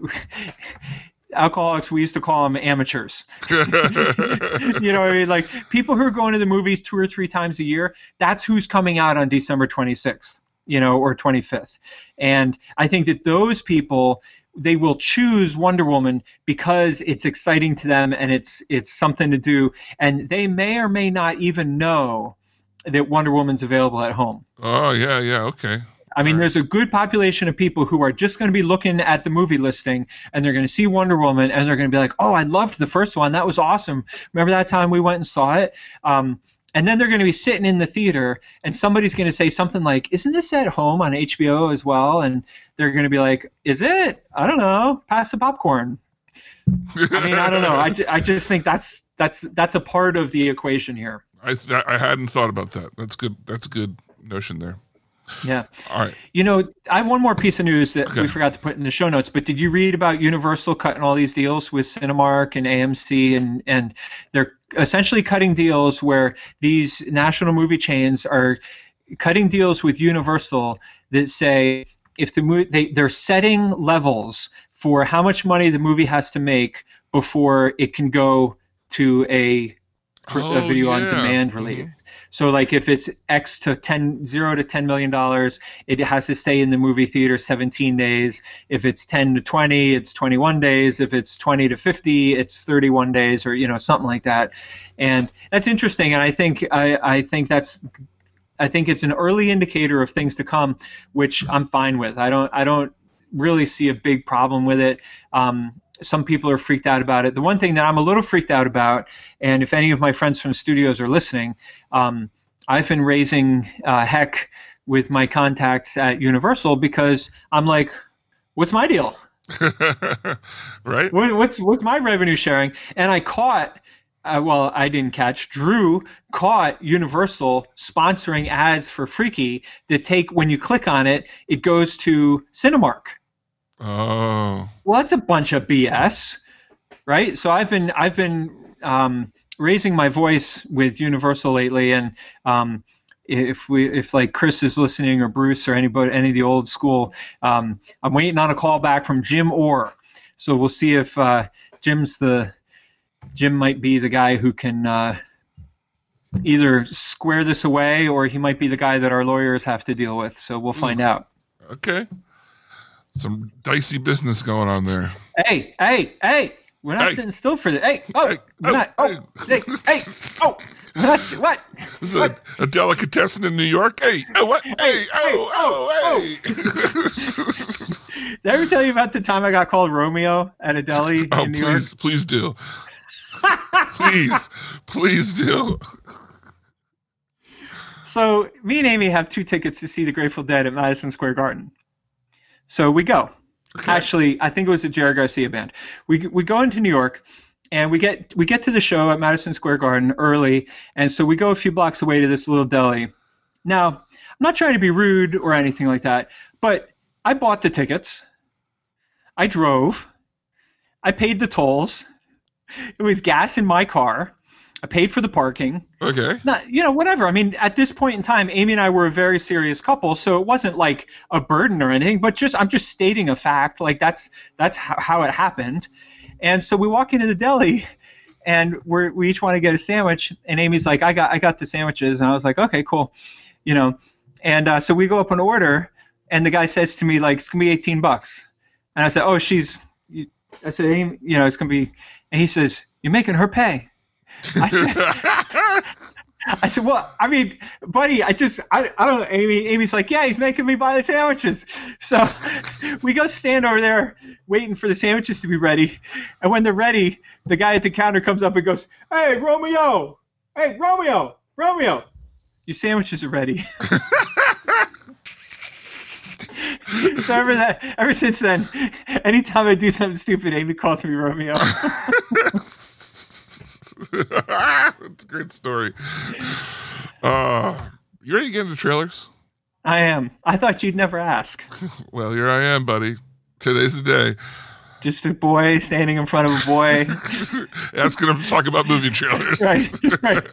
alcoholics, we used to call them amateurs. You know what I mean? Like people who are going to the movies two or three times a year, that's who's coming out on December twenty-sixth, you know, or twenty-fifth. And I think that those people, they will choose Wonder Woman because it's exciting to them and it's it's something to do. And they may or may not even know that Wonder Woman's available at home. Oh, yeah, yeah, okay. I mean, there's a good population of people who are just going to be looking at the movie listing and they're going to see Wonder Woman and they're going to be like, oh, I loved the first one. That was awesome. Remember that time we went and saw it? Um, and then they're going to be sitting in the theater and somebody's going to say something like, isn't this at home on H B O as well? And they're going to be like, is it? I don't know. Pass the popcorn. I mean, I don't know. I, I just think that's that's that's a part of the equation here. I th- I hadn't thought about that. That's good. That's a good notion there. Yeah. All right. You know, I have one more piece of news that Okay. we forgot to put in the show notes, but did you read about Universal cutting all these deals with Cinemark and A M C, and, and they're essentially cutting deals where these national movie chains are cutting deals with Universal that say if the movie, they, they're setting levels for how much money the movie has to make before it can go to a, Oh, a video on yeah. demand release. So like if it's X to ten, zero to ten million dollars, it has to stay in the movie theater seventeen days. If it's ten to twenty, it's twenty-one days. If it's twenty to fifty, it's thirty-one days, or you know something like that. And that's interesting. And I think I, I think that's I think it's an early indicator of things to come, which I'm fine with. I don't I don't really see a big problem with it. Um, Some people are freaked out about it. The one thing that I'm a little freaked out about, and if any of my friends from studios are listening, um, I've been raising uh, heck with my contacts at Universal because I'm like, what's my deal? Right? What, what's what's my revenue sharing? And I caught, uh, well, I didn't catch, Drew caught Universal sponsoring ads for Freaky that take, when you click on it, it goes to Cinemark. Oh. Well, that's a bunch of B S. right? So I've been I've been um, raising my voice with Universal lately, and um, if we if like Chris is listening or Bruce or anybody any of the old school, um, I'm waiting on a call back from Jim Orr. So we'll see if uh, Jim's the Jim might be the guy who can uh, either square this away, or he might be the guy that our lawyers have to deal with. So we'll find out. Okay. Some dicey business going on there. Hey, hey, hey! We're not Hey. sitting still for this. Hey, oh, Hey, we're oh, not. Oh, hey, hey, oh, we're not, what? This is a, a delicatessen in New York. Hey, oh, what? Hey, oh, oh, hey. Did I ever tell you about the time I got called Romeo at a deli Oh, in New York? please, please do. Please, please do. So me and Amy have two tickets to see the Grateful Dead at Madison Square Garden. So we go. Okay. Actually, I think it was a Jerry Garcia band. We we go into New York, and we get we get to the show at Madison Square Garden early, and so we go a few blocks away to this little deli. Now, I'm not trying to be rude or anything like that, but I bought the tickets. I drove. I paid the tolls. It was gas in my car. I paid for the parking. Okay. Not, you know, whatever. I mean, at this point in time, Amy and I were a very serious couple, so it wasn't like a burden or anything. But just, I'm just stating a fact. Like that's that's how, how it happened. And so we walk into the deli, and we're we each want to get a sandwich. And Amy's like, I got I got the sandwiches, and I was like, okay, cool, you know. And uh, so we go up an order, and the guy says to me like, it's gonna be eighteen bucks. And I said, oh, she's. I said, Amy, you know, it's gonna be. And he says, you're making her pay. I said, I said, well, I mean, buddy, I just, I, I don't know. Amy, Amy's like, yeah, he's making me buy the sandwiches. So we go stand over there waiting for the sandwiches to be ready. And when they're ready, the guy at the counter comes up and goes, hey, Romeo, hey, Romeo, Romeo, your sandwiches are ready. So ever that, ever since then, anytime I do something stupid, Amy calls me Romeo. It's a great story. Uh, you ready to get into trailers? I am. I thought you'd never ask. Well, here I am, buddy. Today's the day. Just a boy standing in front of a boy. Asking him to talk about movie trailers. Right, right.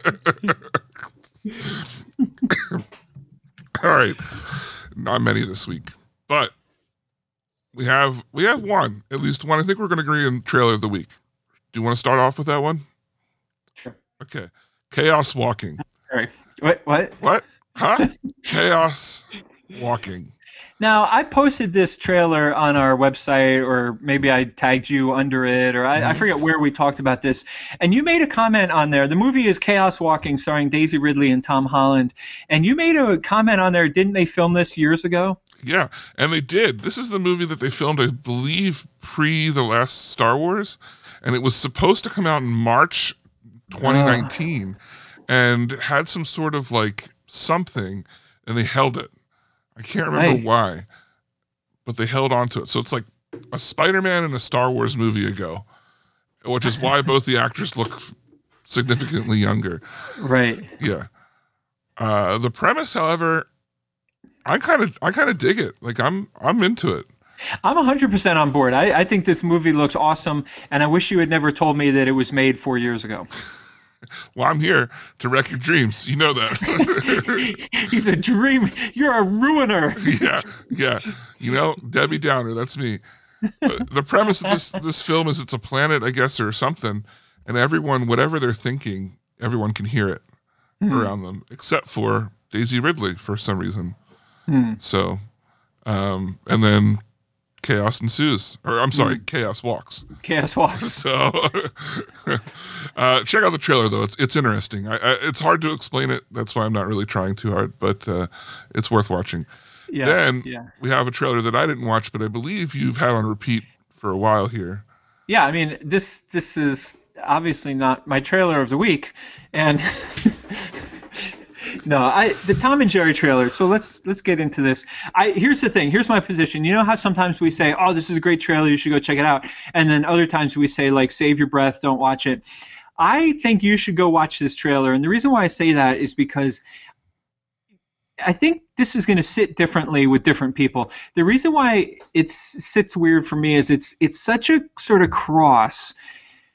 All right. Not many this week, but we have we have one, at least one. I think we're going to agree on trailer of the week. Do you want to start off with that one? Sure. Okay. Chaos Walking. All right. What? What? What? Huh? Chaos Walking. Now, I posted this trailer on our website, or maybe I tagged you under it, or I, I forget where we talked about this. And you made a comment on there. The movie is Chaos Walking, starring Daisy Ridley and Tom Holland. And you made a comment on there. Didn't they film this years ago? Yeah, and they did. This is the movie that they filmed, I believe, pre the last Star Wars. And it was supposed to come out in March twenty nineteen. Uh. And had some sort of like something, and they held it. I can't remember Right. why, but they held on to it. So it's like a Spider-Man and a Star Wars movie ago, which is why both the actors look significantly younger. Right. Yeah. Uh, the premise, however, I kind of I kind of dig it. Like I'm I'm into it. I'm one hundred percent on board. I, I think this movie looks awesome, and I wish you had never told me that it was made four years ago. Well, I'm here to wreck your dreams. You know that. He's a dream. You're a ruiner. yeah, yeah. You know, Debbie Downer, that's me. Uh, the premise of this this film is it's a planet, I guess, or something, and everyone, whatever they're thinking, everyone can hear it Hmm. around them, except for Daisy Ridley for some reason. Hmm. So, um, and then chaos ensues, or I'm sorry, chaos walks. Chaos Walks. So, uh, check out the trailer though; it's it's interesting. I, I, it's hard to explain it. That's why I'm not really trying too hard, but uh, it's worth watching. Yeah. Then yeah. we have a trailer that I didn't watch, but I believe you've had on repeat for a while here. Yeah, I mean, this this is obviously not my trailer of the week, and no, I the Tom and Jerry trailer. So let's let's get into this. I here's the thing. Here's my position. You know how sometimes we say, "Oh, this is a great trailer. You should go check it out," and then other times we say, like, "Save your breath. Don't watch it." I think you should go watch this trailer, and the reason why I say that is because I think this is going to sit differently with different people. The reason why it sits weird for me is it's it's such a sort of cross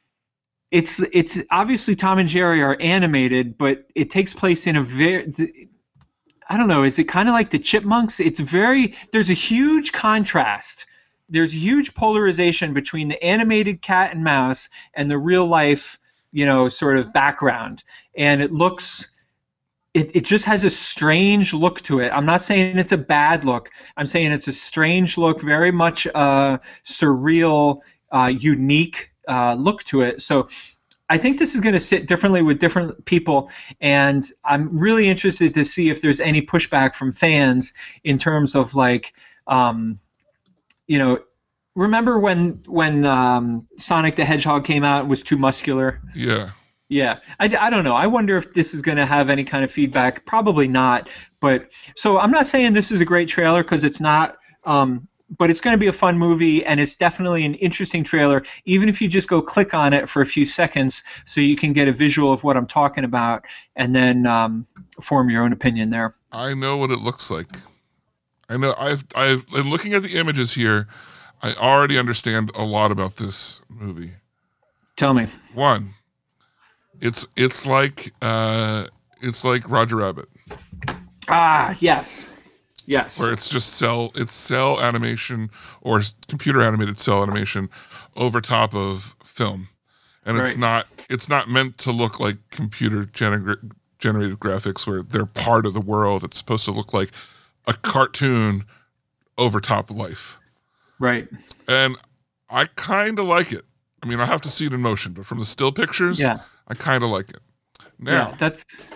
it's it's obviously Tom and Jerry are animated, but it takes place in a very, I don't know, is it kind of like the Chipmunks? It's very, there's a huge contrast. There's huge polarization between the animated cat and mouse and the real life, you know, sort of background. And it looks, it, it just has a strange look to it. I'm not saying it's a bad look. I'm saying it's a strange look, very much a surreal, uh, unique uh, look to it. So I think this is going to sit differently with different people, and I'm really interested to see if there's any pushback from fans in terms of like, um, you know, remember when when um, Sonic the Hedgehog came out and was too muscular? Yeah. Yeah. I, I don't know. I wonder if this is going to have any kind of feedback. Probably not. But so I'm not saying this is a great trailer because it's not. Um, but it's going to be a fun movie, and it's definitely an interesting trailer, even if you just go click on it for a few seconds so you can get a visual of what I'm talking about and then um, form your own opinion there. I know what it looks like. I know I've I've in looking at the images here, I already understand a lot about this movie. Tell me. One, it's it's like uh, it's like Roger Rabbit. Ah, yes. Yes. Where it's just cell it's cell animation or computer animated cell animation over top of film. And it's Right. not it's not meant to look like computer gener- generated graphics where they're part of the world. It's supposed to look like a cartoon over top of life. Right. And I kind of like it. I mean, I have to see it in motion, but from the still pictures, Yeah. I kind of like it. Now, Yeah, that's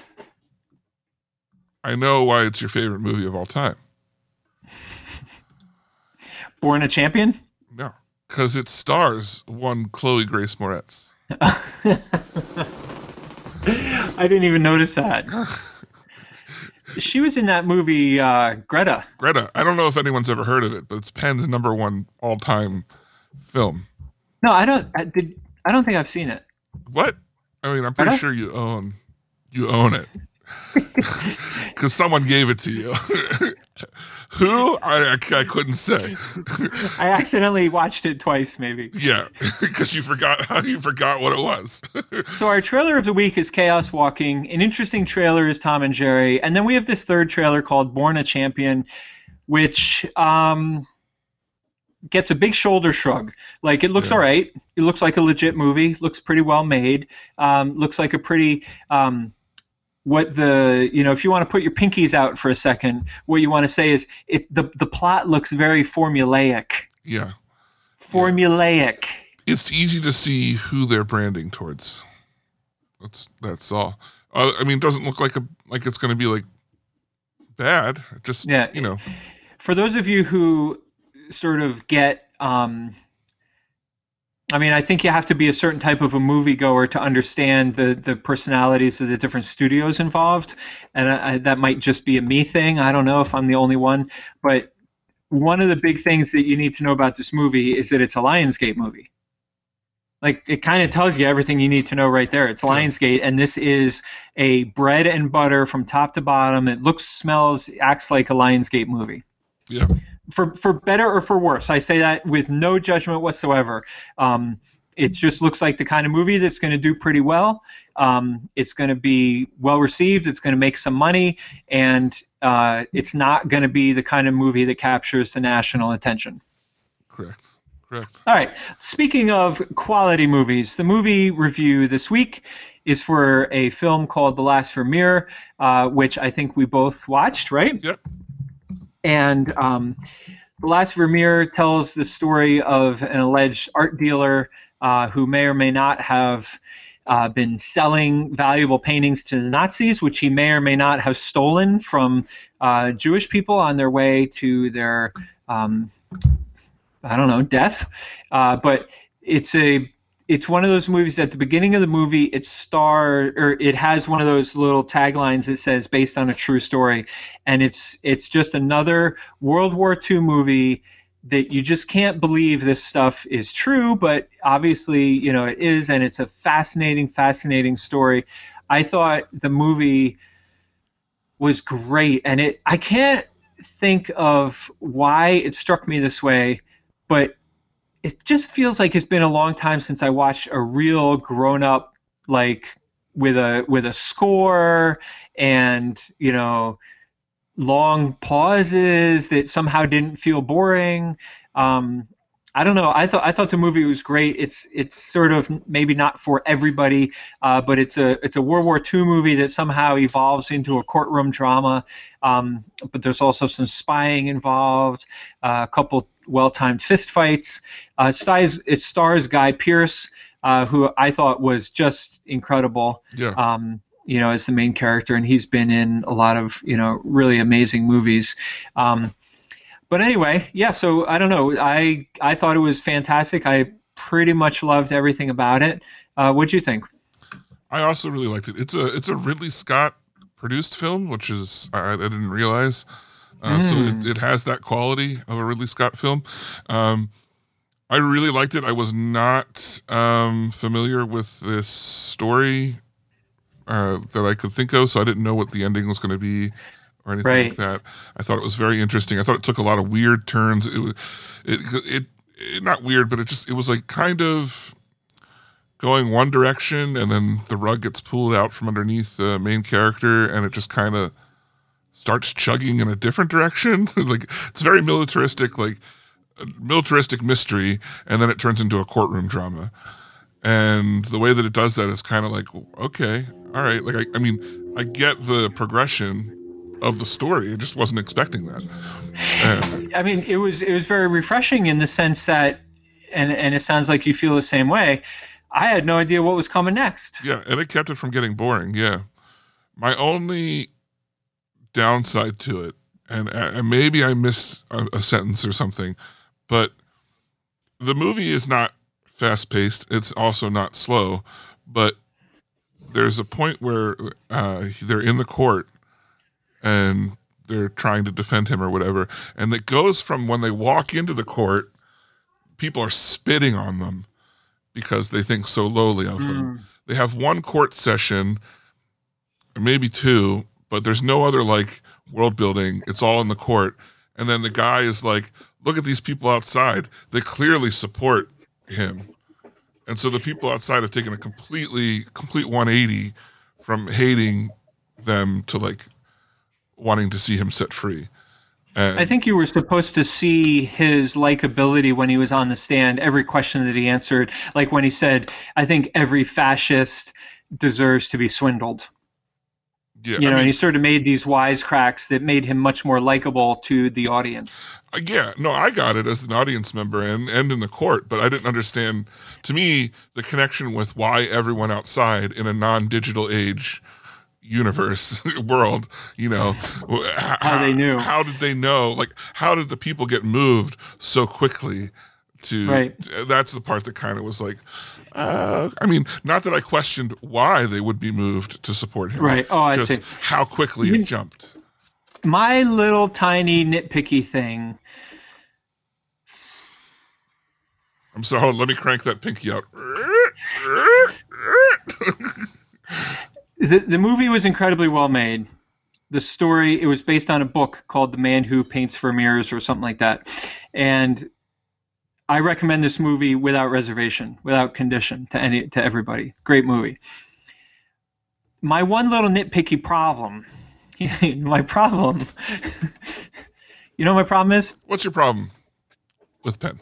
I know why it's your favorite movie of all time. Born a Champion? No, because it stars one Chloe Grace Moretz. I didn't even notice that. She was in that movie uh, Greta. Greta. I don't know if anyone's ever heard of it, but it's Penn's number one all-time film. No, I don't. I, did, I don't think I've seen it. What? I mean, I'm pretty Greta? sure you own you own it because someone gave it to you. Who? I, I, I couldn't say. I accidentally watched it twice, maybe. Yeah, because you forgot how you forgot what it was. So our trailer of the week is Chaos Walking. An interesting trailer is Tom and Jerry, and then we have this third trailer called Born a Champion, which um, gets a big shoulder shrug. Like, it looks Yeah. all right. It looks like a legit movie. Looks pretty well made. Um, looks like a pretty um, what the you know if you want to put your pinkies out for a second, what you want to say is it the the plot looks very formulaic. Yeah, Formulaic. it's easy to see who they're branding towards. That's that's all. Uh, I mean, it doesn't look like a like it's going to be like bad. It just Yeah. you know. For those of you who sort of get, um, I mean, I think you have to be a certain type of a moviegoer to understand the the personalities of the different studios involved, and I, I, that might just be a me thing. I don't know if I'm the only one, but one of the big things that you need to know about this movie is that it's a Lionsgate movie. Like, it kind of tells you everything you need to know right there. It's Lionsgate, and this is a bread and butter from top to bottom. It looks, smells, acts like a Lionsgate movie. Yeah. For for better or for worse. I say that with no judgment whatsoever. Um, it just looks like the kind of movie that's going to do pretty well. Um, it's going to be well received. It's going to make some money, and uh, it's not going to be the kind of movie that captures the national attention. Correct. Correct. All right. Speaking of quality movies, the movie review this week is for a film called The Last Vermeer, uh, which I think we both watched, right? Yep. And um, The Last Vermeer tells the story of an alleged art dealer uh, who may or may not have uh, been selling valuable paintings to the Nazis, which he may or may not have stolen from uh, Jewish people on their way to their, um, I don't know, death. Uh, but it's a It's one of those movies at the beginning of the movie, it star or it has one of those little taglines that says based on a true story, and it's it's just another World War Two movie that you just can't believe this stuff is true, but obviously, you know, it is, and it's a fascinating, fascinating story. I thought the movie was great, and it I can't think of why it struck me this way, but it just feels like it's been a long time since I watched a real grown up, like with a with a score and, you know, long pauses that somehow didn't feel boring. Um, I don't know. I thought I thought the movie was great. It's it's sort of maybe not for everybody, uh, but it's a it's a World War Two movie that somehow evolves into a courtroom drama. Um, but there's also some spying involved, uh, a couple well-timed fistfights. Uh, stars, it stars Guy Pearce, uh, who I thought was just incredible. Yeah. Um, you know, as the main character, and he's been in a lot of, you know, really amazing movies. Um, But anyway, yeah, so I don't know. I I thought it was fantastic. I pretty much loved everything about it. Uh, what'd you think? I also really liked it. It's a it's a Ridley Scott produced film, which is I, I didn't realize. Uh, mm. So it, it has that quality of a Ridley Scott film. Um, I really liked it. I was not um, familiar with this story uh, that I could think of, so I didn't know what the ending was going to be. Or anything right. like that. I thought it was very interesting. I thought it took a lot of weird turns. It was, it, it, it, not weird, but it just, it was like kind of going one direction, and then the rug gets pulled out from underneath the main character, and it just kind of starts chugging in a different direction. Like it's very militaristic, like a militaristic mystery, and then it turns into a courtroom drama. And the way that it does that is kind of like, okay, all right. Like I, I mean, I get the progression of the story. I just wasn't expecting that. And, I mean, it was it was very refreshing in the sense that, and and it sounds like you feel the same way. I had no idea what was coming next. Yeah, and it kept it from getting boring. Yeah, my only downside to it, and, and maybe I missed a, a sentence or something, but the movie is not fast paced. It's also not slow, but there's a point where uh, they're in the court and they're trying to defend him or whatever. And it goes from when they walk into the court, people are spitting on them because they think so lowly of them. Mm. They have one court session, or maybe two, but there's no other like world building. It's all in the court. And then the guy is like, look at these people outside. They clearly support him. And so the people outside have taken a completely, complete one eighty from hating them to like, wanting to see him set free. And I think you were supposed to see his likability when he was on the stand, every question that he answered, like when he said, I think every fascist deserves to be swindled. Yeah, you know, I mean, and he sort of made these wisecracks that made him much more likable to the audience. Uh, yeah, no, I got it as an audience member and, and in the court, but I didn't understand, to me, the connection with why everyone outside in a non-digital age universe world, you know, how, how they knew, how did they know, like how did the people get moved so quickly to, right. That's the part that kind of was like, uh, I mean, not that I questioned why they would be moved to support him, right? Oh, I just see. How quickly it jumped. My little tiny nitpicky thing. I'm sorry, let me crank that pinky out. The the movie was incredibly well made. The story, it was based on a book called The Man Who Paints for Mirrors or something like that. And I recommend this movie without reservation, without condition to any to everybody. Great movie. My one little nitpicky problem, my problem, you know what my problem is? What's your problem with Penn?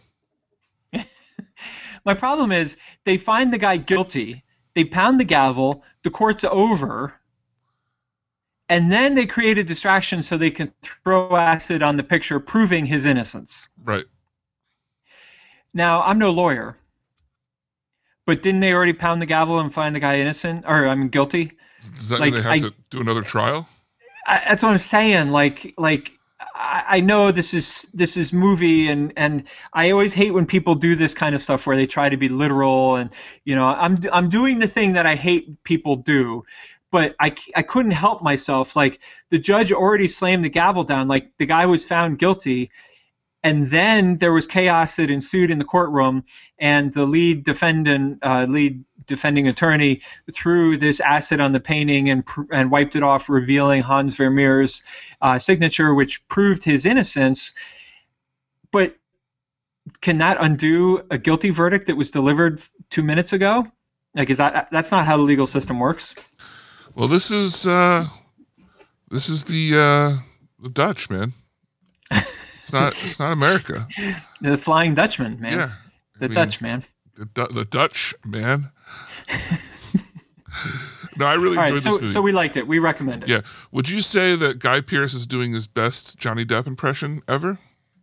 My problem is they find the guy guilty, they pound the gavel, the court's over, and then they create a distraction so they can throw acid on the picture proving his innocence. Right. Now, I'm no lawyer, but didn't they already pound the gavel and find the guy innocent, or I mean guilty? Does that like, mean they have I, to do another trial? I, that's what I'm saying. Like, like I, I know this is this is movie, and and I always hate when people do this kind of stuff where they try to be literal, and you know, I'm I'm doing the thing that I hate people do. But I, I couldn't help myself. Like, the judge already slammed the gavel down. Like, the guy was found guilty. And then there was chaos that ensued in the courtroom. And the lead defendant, uh, lead defending attorney threw this acid on the painting and and wiped it off, revealing Hans Vermeer's uh, signature, which proved his innocence. But can that undo a guilty verdict that was delivered two minutes ago? Like, is that that's not how the legal system works? Well, this is uh, this is the uh, the Dutch, man. It's not it's not America. The Flying Dutchman, man. Yeah, the I mean, Dutch man. The Du- the Dutch man. No, I really All right, enjoyed so this movie. so we liked it. We recommend it. Yeah. Would you say that Guy Pearce is doing his best Johnny Depp impression ever?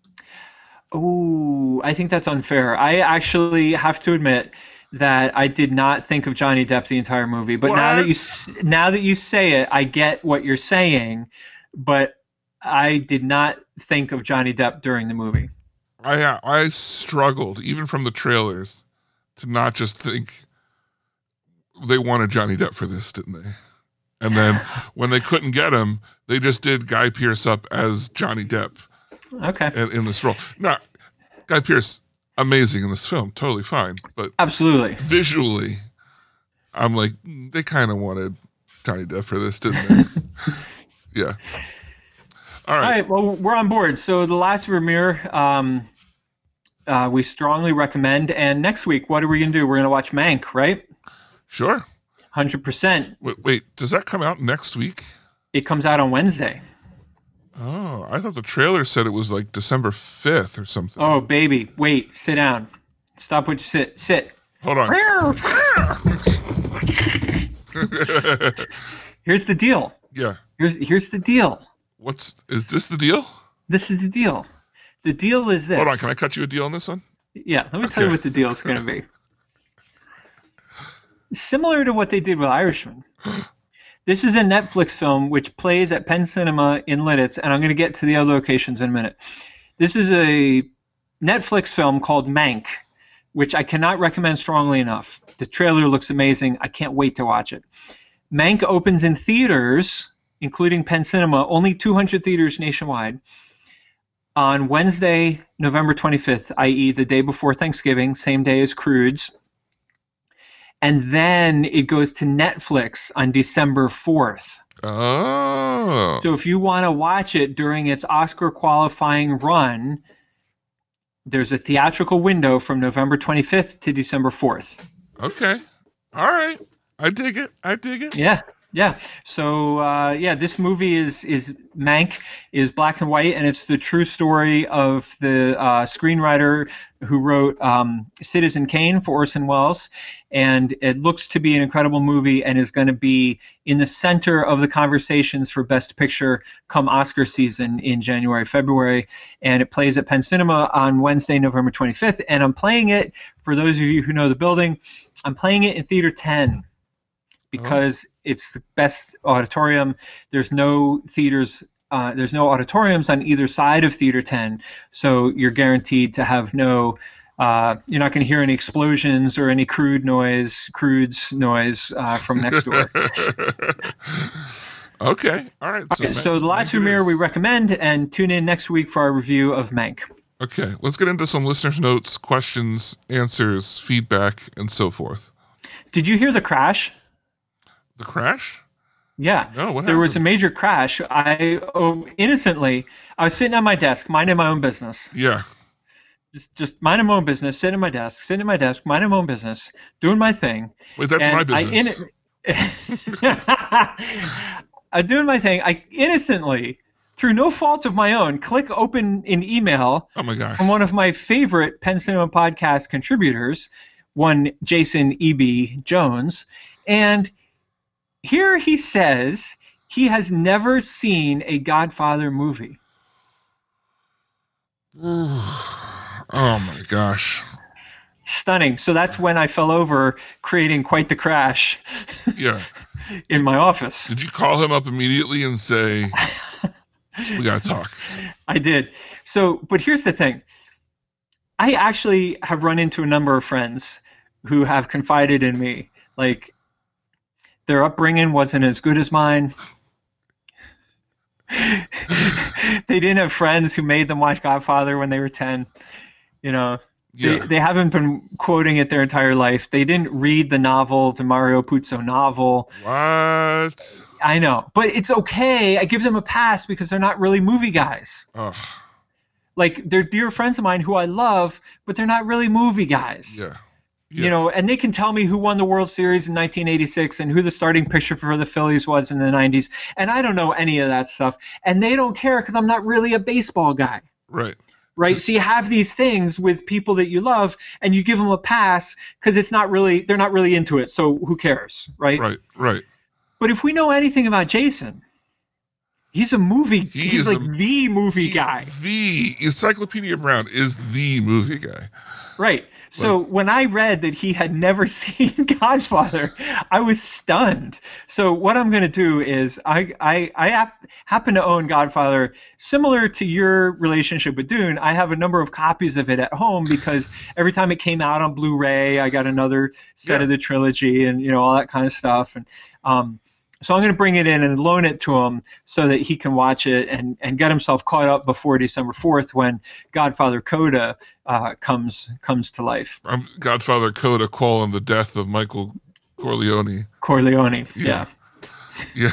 Oh, I think that's unfair. I actually have to admit that I did not think of Johnny Depp the entire movie, but now that What? you s- now that you say it, I get what you're saying, but I did not think of Johnny Depp during the movie. I I struggled even from the trailers to not just think they wanted Johnny Depp for this, didn't they? And then when they couldn't get him, they just did Guy Pearce up as Johnny Depp Okay. in, in this role. Now, Guy Pearce, amazing in this film, totally fine. But Absolutely. visually, I'm like, mm, they kind of wanted Johnny Depp for this, didn't they? Yeah. All All right. right, well, we're on board. So The Last Vermeer, um, uh, we strongly recommend. And next week, what are we going to do? We're going to watch Mank, right? Sure. one hundred percent. Wait, wait, does that come out next week? It comes out on Wednesday. Oh, I thought the trailer said it was like December fifth or something. Oh, baby. Wait, sit down. Stop what you sit. Sit. Hold on. Here's the deal. Yeah. Here's here's the deal. What's is this the deal? This is the deal. The deal is this. Hold on, can I cut you a deal on this one? Yeah, let me tell you Okay. what the deal is going to be. Similar to what they did with Irishman. This is a Netflix film which plays at Penn Cinema in Lidditz, and I'm going to get to the other locations in a minute. This is a Netflix film called Mank, which I cannot recommend strongly enough. The trailer looks amazing. I can't wait to watch it. Mank opens in theaters, including Penn Cinema, only two hundred theaters nationwide, on Wednesday, November twenty-fifth, that is the day before Thanksgiving, same day as Croods. And then it goes to Netflix on December fourth. Oh. So if you want to watch it during its Oscar qualifying run, there's a theatrical window from November twenty-fifth to December fourth. Okay. All right. I dig it. I dig it. Yeah, yeah. So uh, yeah, this movie is is Mank is black and white, and it's the true story of the uh, screenwriter who wrote um, Citizen Kane for Orson Welles, and it looks to be an incredible movie and is going to be in the center of the conversations for Best Picture come Oscar season in January, February, and it plays at Penn Cinema on Wednesday, November twenty-fifth, and I'm playing it, for those of you who know the building, I'm playing it in Theater ten because it's the best auditorium. There's no theaters Uh, there's no auditoriums on either side of Theater ten, so you're guaranteed to have no, uh, you're not going to hear any explosions or any crude noise, crudes noise uh, from next door. Okay. All right. Okay, Mank- so The Last Mank it Vermeer is. we recommend, and tune in next week for our review of Mank. Okay. Let's get into some listeners' notes, questions, answers, feedback, and so forth. Did you hear the crash? The crash? Yeah. No, what There was a happened? major crash. I oh, innocently, I was sitting at my desk, minding my own business. Yeah. Just, just minding my own business, sitting at my desk, sitting at my desk, minding my own business, doing my thing. Wait, that's And my I business. in- I'm doing my thing. I innocently, through no fault of my own, click open an email Oh my gosh. from one of my favorite Penn Cinema podcast contributors, one Jason E B Jones, and here he says he has never seen a Godfather movie. Oh my gosh. Stunning. So that's when I fell over, creating quite the crash Yeah. in my office. Did you call him up immediately and say, we got to talk? I did. So, but here's the thing. I actually have run into a number of friends who have confided in me. Like, their upbringing wasn't as good as mine. They didn't have friends who made them watch Godfather when they were ten. You know, Yeah. they, they haven't been quoting it their entire life. They didn't read the novel, the Mario Puzo novel. What? I know, but it's okay. I give them a pass because they're not really movie guys. Oh, Like, they're dear friends of mine who I love, but they're not really movie guys. Yeah. Yeah. You know, and they can tell me who won the World Series in nineteen eighty-six and who the starting pitcher for the Phillies was in the nineties. And I don't know any of that stuff. And they don't care because I'm not really a baseball guy. Right. Right. So you have these things with people that you love and you give them a pass because it's not really, they're not really into it. So who cares? Right. Right. Right. But if we know anything about Jason, he's a movie, He he's is like a- the movie He's guy. The Encyclopedia Brown is the movie guy. Right. So Like- when I read that he had never seen Godfather, I was stunned. So what I'm going to do is I I, I hap- happen to own Godfather. Similar to your relationship with Dune, I have a number of copies of it at home because every time it came out on Blu-ray, I got another set Yeah. of the trilogy and, you know, all that kind of stuff. And um, so I'm going to bring it in and loan it to him so that he can watch it and, and get himself caught up before December fourth when Godfather Coda uh, comes comes to life. I'm Godfather Coda calling the death of Michael Corleone. Corleone, yeah. Yeah.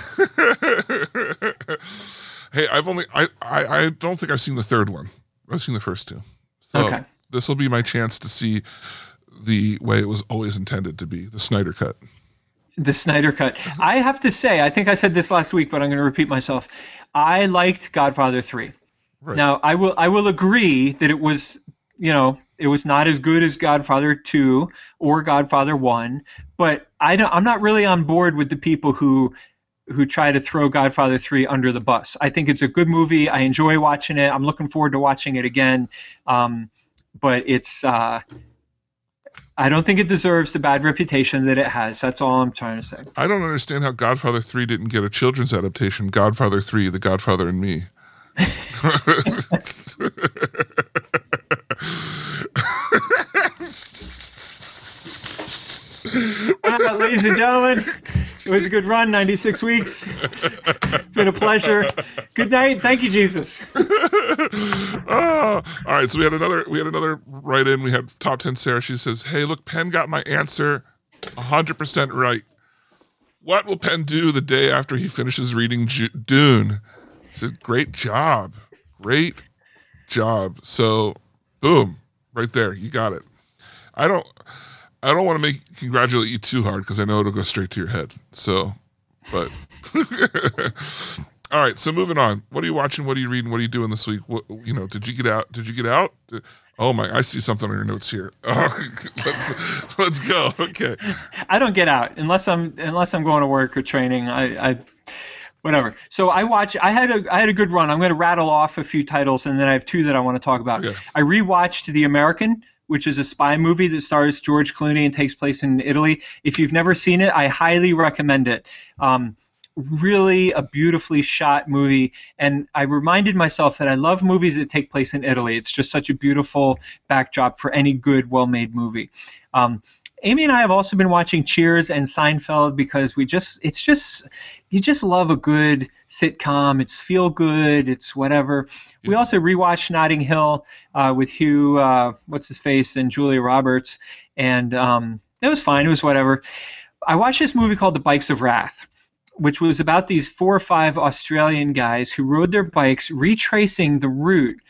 Hey, I've only I, I I don't think I've seen the third one. I've seen the first two. So Okay. this will be my chance to see the way it was always intended to be, the Snyder cut. The Snyder Cut. I have to say, I think I said this last week, but I'm going to repeat myself. I liked Godfather three. Right. Now, I will I will agree that it was, you know, it was not as good as Godfather two or Godfather one, but I don't, I'm not really on board with the people who who try to throw Godfather three under the bus. I think it's a good movie. I enjoy watching it. I'm looking forward to watching it again. Um, but it's uh, I don't think it deserves the bad reputation that it has. That's all I'm trying to say. I don't understand how Godfather three didn't get a children's adaptation. Godfather three, The Godfather and Me. Uh, ladies and gentlemen, it was a good run, ninety-six weeks. Been a pleasure. Good night. Thank you, Jesus. Oh, all right. So we had another we had another write in. We had top ten Sarah. She says, "Hey, look, Penn got my answer one hundred percent right. What will Penn do the day after he finishes reading Ju- Dune?" I said, "Great job. Great job." So, boom, right there. You got it. I don't I don't want to make congratulate you too hard because I know it'll go straight to your head. So, but all right. So moving on. What are you watching? What are you reading? What are you doing this week? What, you know, did you get out? Did you get out? Oh my! I see something on your notes here. Oh, let's, let's go. Okay. I don't get out unless I'm unless I'm going to work or training. I, I whatever. So I watch. I had a I had a good run. I'm going to rattle off a few titles and then I have two that I want to talk about. Okay. I rewatched The American, which is a spy movie that stars George Clooney and takes place in Italy. If you've never seen it, I highly recommend it. Um, really a beautifully shot movie, and I reminded myself that I love movies that take place in Italy. It's just such a beautiful backdrop for any good, well-made movie. Um, Amy and I have also been watching Cheers and Seinfeld because we just, it's just, you just love a good sitcom. It's feel good. It's whatever. We also rewatched Notting Hill uh, with Hugh, uh, what's his face, and Julia Roberts, and um, it was fine. It was whatever. I watched this movie called The Bikes of Wrath, which was about these four or five Australian guys who rode their bikes retracing the route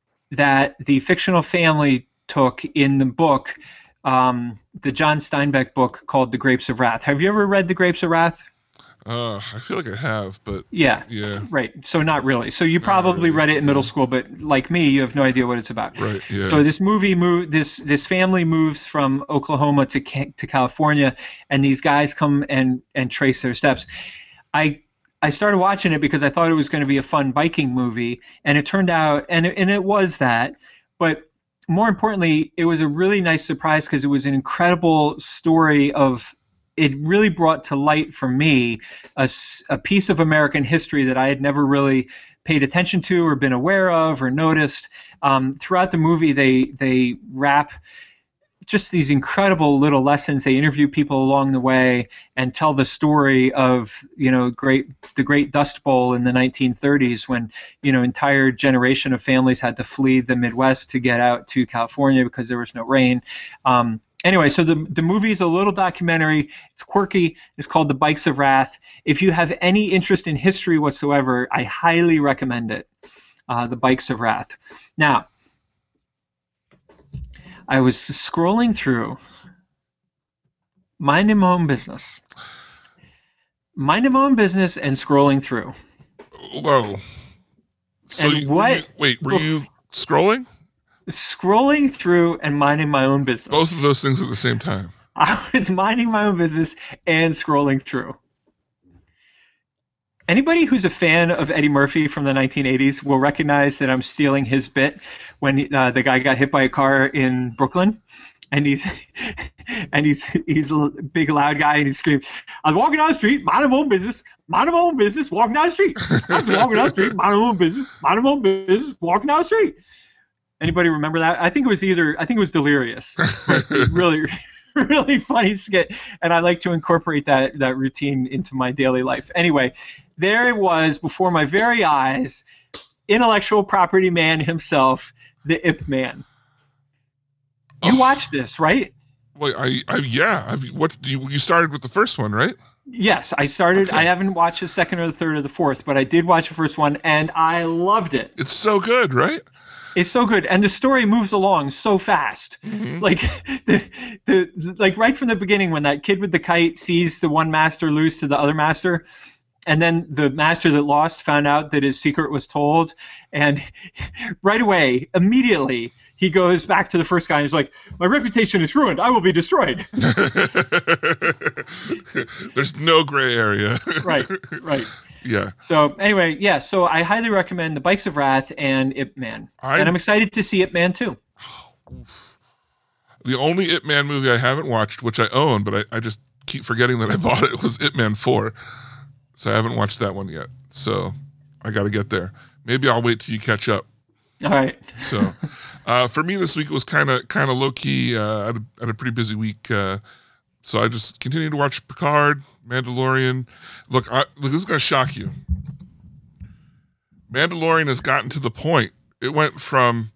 that the fictional family took in the book, um, the John Steinbeck book called The Grapes of Wrath. Have you ever read The Grapes of Wrath? Uh, I feel like I have, but Yeah. yeah, Right. So not really. So you probably really, read it in middle school, but like me, you have no idea what it's about. right, yeah. So this movie move this this family moves from Oklahoma to Ca- to California, and these guys come and and trace their steps. I I started watching it because I thought it was going to be a fun biking movie, and it turned out and it, and it was that, but more importantly, it was a really nice surprise because it was an incredible story of. It really brought to light for me a, s- a piece of American history that I had never really paid attention to or been aware of or noticed. Um, throughout the movie, they they wrap just these incredible little lessons. They interview people along the way and tell the story of you know great the Great Dust Bowl in the nineteen thirties when you know entire generation of families had to flee the Midwest to get out to California because there was no rain. Um, Anyway, so the the movie is a little documentary. It's quirky. It's called The Bikes of Wrath. If you have any interest in history whatsoever, I highly recommend it. uh, The Bikes of Wrath. Now, I was scrolling through, minding my own business. Minding my own business and scrolling through. Whoa. So And you, what- were you- wait, were you scrolling? Scrolling through and minding my own business. Both of those things at the same time. I was minding my own business and scrolling through. Anybody who's a fan of Eddie Murphy from the nineteen eighties will recognize that I'm stealing his bit when uh, the guy got hit by a car in Brooklyn, and he's and he's he's a big loud guy and he's screaming, "I was walking down the street, minding my own business, minding my own business, walking down the street. I was walking down the street, minding my own business, minding my own business, walking down the street." Anybody remember that? I think it was either I think it was Delirious. But really. Really funny skit, and I like to incorporate that that routine into my daily life. Anyway, there it was before my very eyes, intellectual property man himself, the Ip Man. You Oh. watched this, right? Wait, I, I yeah. I've, what you, you started with the first one, right? Yes, I started. Okay. I haven't watched the second or the third or the fourth, but I did watch the first one, and I loved it. It's so good, right? It's so good, and the story moves along so fast. Mm-hmm. Like the, the the like right from the beginning, when that kid with the kite sees the one master lose to the other master, and then the master that lost found out that his secret was told, and right away, immediately, he goes back to the first guy and he's like, "My reputation is ruined. I will be destroyed." There's no gray area. Right, right. Yeah. So anyway, yeah. So I highly recommend The Bikes of Wrath and Ip Man, I- and I'm excited to see Ip Man too. The only Ip Man movie I haven't watched, which I own, but I, I just keep forgetting that I bought it, was Ip Man four. So I haven't watched that one yet. So I got to get there. Maybe I'll wait till you catch up. All right. So uh, for me this week, it was kind of kind of low key. Uh, I had, a, had a pretty busy week. Uh, so I just continued to watch Picard, Mandalorian. Look, I, look, this is going to shock you. Mandalorian has gotten to the point. It went from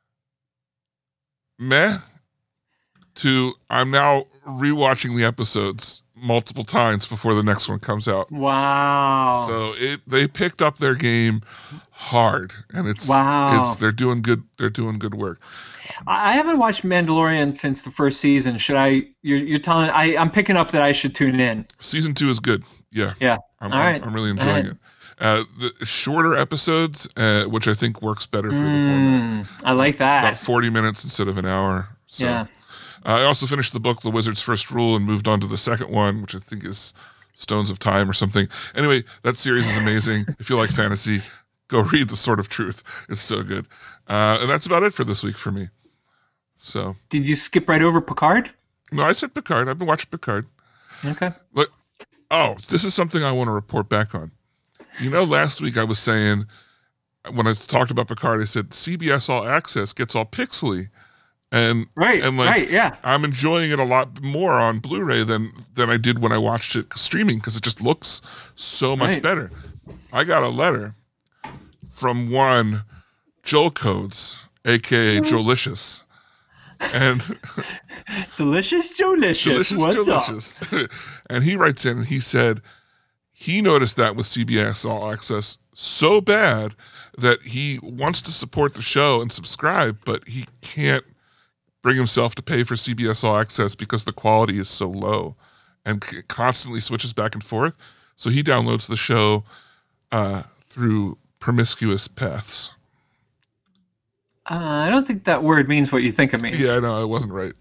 meh to I'm now rewatching the episodes multiple times before the next one comes out. Wow. So it they picked up their game hard, and it's Wow. it's they're doing good. They're doing good work. I I haven't watched Mandalorian since the first season. Should I? You're, you're telling I I'm picking up that I should tune in. Season two is good. Yeah, Yeah. I'm All I'm, right. I'm really All enjoying right. it. Uh, the shorter episodes, uh, which I think works better for the format. Mm, I like It's about that. forty minutes instead of an hour. So. Yeah. Uh, I also finished the book, The Wizard's First Rule, and moved on to the second one, which I think is Stones of Time or something. Anyway, that series is amazing. If you like fantasy, go read The Sword of Truth. It's so good. Uh, and that's about it for this week for me. So, Did you skip right over Picard? no, I said Picard. I've been watching Picard. Okay. But, oh, this is something I want to report back on. You know, last week I was saying, when I talked about Picard, I said C B S All Access gets all pixely. And, Right. and like, right. Yeah. I'm enjoying it a lot more on Blu-ray than than I did when I watched it streaming because it just looks so much Right. better. I got a letter from one Joel Codes, aka Jolicious, and Delicious, delicious. Delicious What's up? Jolicious, and he writes in and he said he noticed that with C B S All Access so bad that he wants to support the show and subscribe, but he can't bring himself to pay for C B S All Access because the quality is so low and c- constantly switches back and forth. So he downloads the show uh, through promiscuous paths. Uh, I don't think that word means what you think it means. Yeah, I know, I wasn't right.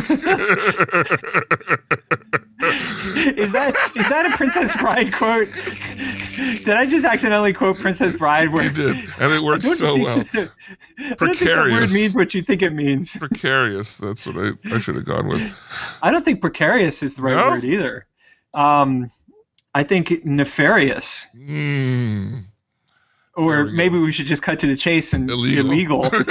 Is that is that a Princess Bride quote? Did I just accidentally quote Princess Bride? Where You did, and it worked I don't so think- well. I don't think that word Precarious. means what you think it means. Precarious, that's what I, I should have gone with. I don't think precarious is the right No? word either. Um, I think nefarious. Mm. Or There we go. maybe we should just cut to the chase and Illegal. illegal.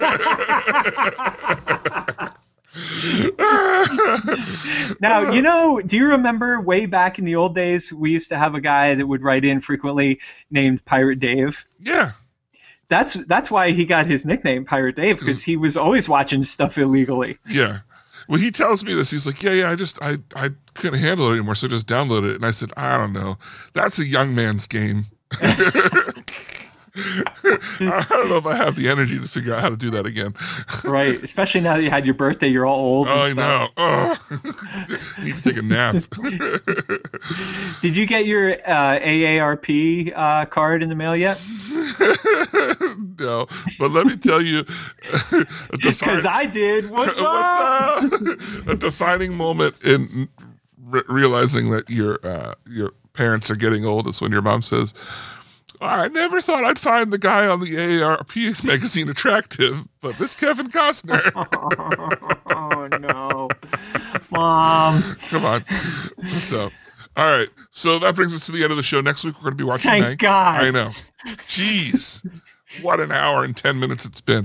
Now, you know, do you remember way back in the old days, we used to have a guy that would write in frequently named Pirate Dave? Yeah. That's that's why he got his nickname, Pirate Dave, because he was always watching stuff illegally. Yeah. Well, he tells me this. He's like, yeah, yeah, I just, I, I couldn't handle it anymore, so just download it. And I said, I don't know. That's a young man's game. I don't know if I have the energy to figure out how to do that again. Right, especially now that you had your birthday, you're all old. Oh, I and know. stuff. Oh, need to take a nap. Did you get your uh, A A R P uh, card in the mail yet? No, but let me tell you, a Because defi- I did. What's, What's up? up? A defining moment in re- realizing that your uh, your parents are getting old is when your mom says, I never thought I'd find the guy on the A A R P magazine attractive, but this Kevin Costner. Oh, no. Mom. Come on. So, all right. So that brings us to the end of the show. Next week, we're going to be watching Thank Mank. God. I know. Jeez. What an hour and ten minutes it's been.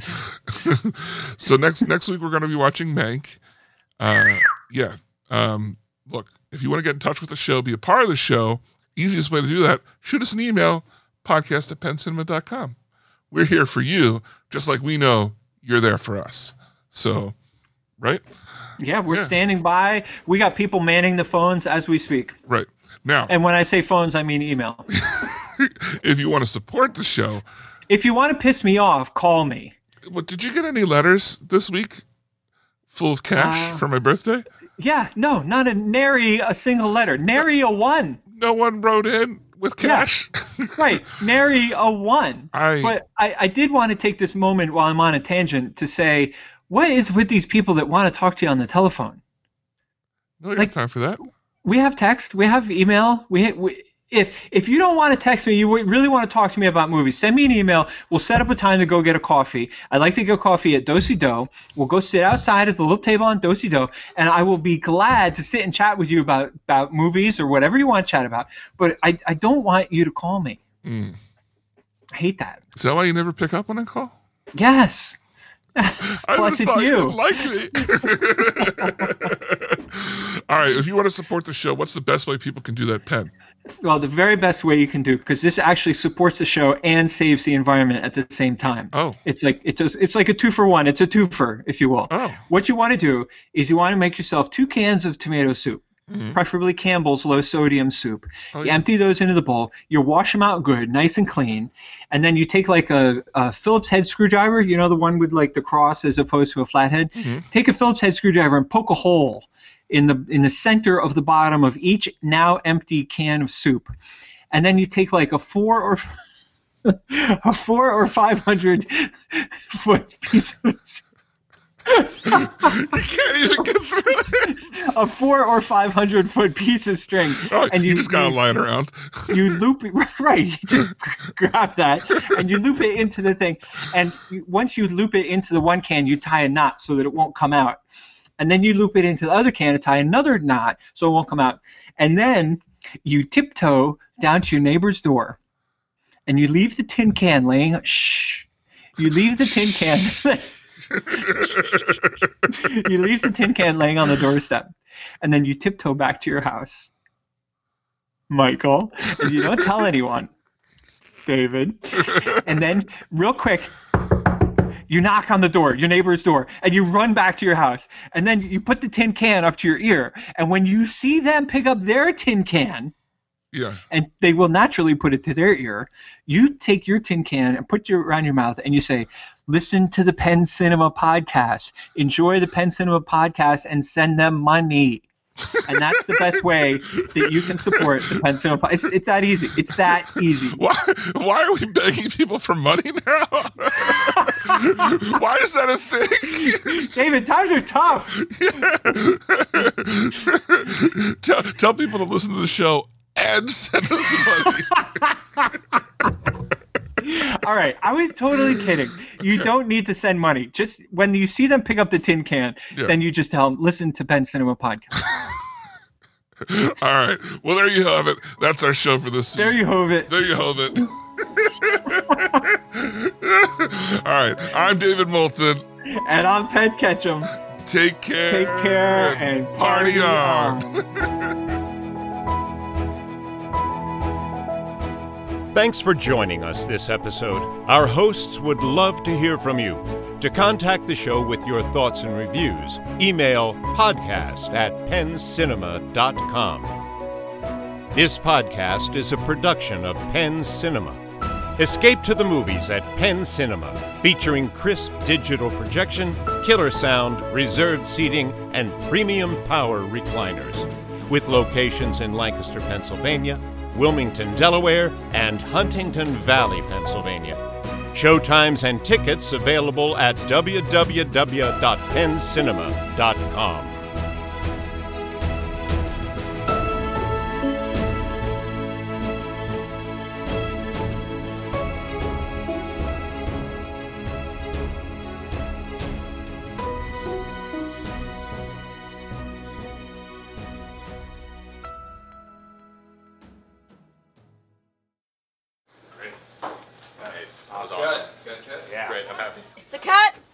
So next next week, we're going to be watching Mank. Uh, yeah. Um, look, if you want to get in touch with the show, be a part of the show, easiest way to do that, shoot us an email, podcast at penn cinema dot com. We're here for you, just like we know you're there for us. So, right? Yeah, we're Yeah. standing by. We got people manning the phones as we speak. Right. Now, And when I say phones, I mean email. if you want to support the show, If you want to piss me off, call me. what, did you get any letters this week full of cash Uh, for my birthday? Yeah, no, not a nary a single letter. Nary a one. No one wrote in with cash. Right, nary a one. I- But I, I did want to take this moment while I'm on a tangent to say, what is with these people that want to talk to you on the telephone? No, you like- have time for that. We have text, we have email. We, we if if you don't want to text me, you really want to talk to me about movies, send me an email. We'll set up a time to go get a coffee. I like to get coffee at Do-Si Do. We'll go sit outside at the little table on Do-Si Do, and I will be glad to sit and chat with you about, about movies or whatever you want to chat about. But I, I don't want you to call me. Mm. I hate that. Is that why you never pick up when I call? Yes. Yes. I Plus just it's thought you you. didn't like me. All right, if you want to support the show, what's the best way people can do that, Penn? Well, the very best way you can do, because this actually supports the show and saves the environment at the same time. Oh. It's like it's a, it's like a two for one. It's a twofer, if you will. Oh. What you want to do is you want to make yourself two cans of tomato soup, Mhm. preferably Campbell's low sodium soup. Oh, you yeah. empty those into the bowl. You wash them out good, nice and clean, and then you take like a, a Phillips head screwdriver. You know, the one with like the cross as opposed to a flathead. Mhm. Take a Phillips head screwdriver and poke a hole in the in the center of the bottom of each now empty can of soup. And then you take like a four or a four or five hundred foot piece of You can't even get through it. a four or five hundred foot piece of string, Oh, and you, you just got to you, line around. you loop it right. You just grab that and you loop it into the thing. And you, once you loop it into the one can, you tie a knot so that it won't come out. And then you loop it into the other can and tie another knot so it won't come out. And then you tiptoe down to your neighbor's door, and you leave the tin can laying. Shh. You leave the tin can. You leave the tin can laying on the doorstep, and then you tiptoe back to your house, Michael, and you don't tell anyone, David. And then, real quick, you knock on the door, your neighbor's door, and you run back to your house. And then you put the tin can up to your ear. And when you see them pick up their tin can, Yeah. and they will naturally put it to their ear, you take your tin can and put it around your mouth, and you say, listen to the Penn Cinema podcast. Enjoy the Penn Cinema podcast and send them money. And that's the best way that you can support the Penn Cinema podcast. It's, it's that easy. It's that easy. Why, why are we begging people for money now? Why is that a thing? David, times are tough. tell, tell people to listen to the show and send us money. All right, I was totally kidding. You don't need to send money. Just when you see them pick up the tin can, Yeah. then you just tell them, listen to Penn Cinema podcast. All right. Well, there you have it. That's our show for this There season. you have it. There you have it. All right. I'm David Moulton. And I'm Penn Ketchum. Take care. Take care and party on. Thanks for joining us this episode. Our hosts would love to hear from you. To contact the show with your thoughts and reviews, email podcast at penn cinema dot com. This podcast is a production of Penn Cinema. Escape to the movies at Penn Cinema, featuring crisp digital projection, killer sound, reserved seating, and premium power recliners. With locations in Lancaster, Pennsylvania, Wilmington, Delaware, and Huntington Valley, Pennsylvania. Showtimes and tickets available at w w w dot penn cinema dot com. Nice. That was Good. awesome. Good, good. Yeah. Great. I'm happy. It's a cut.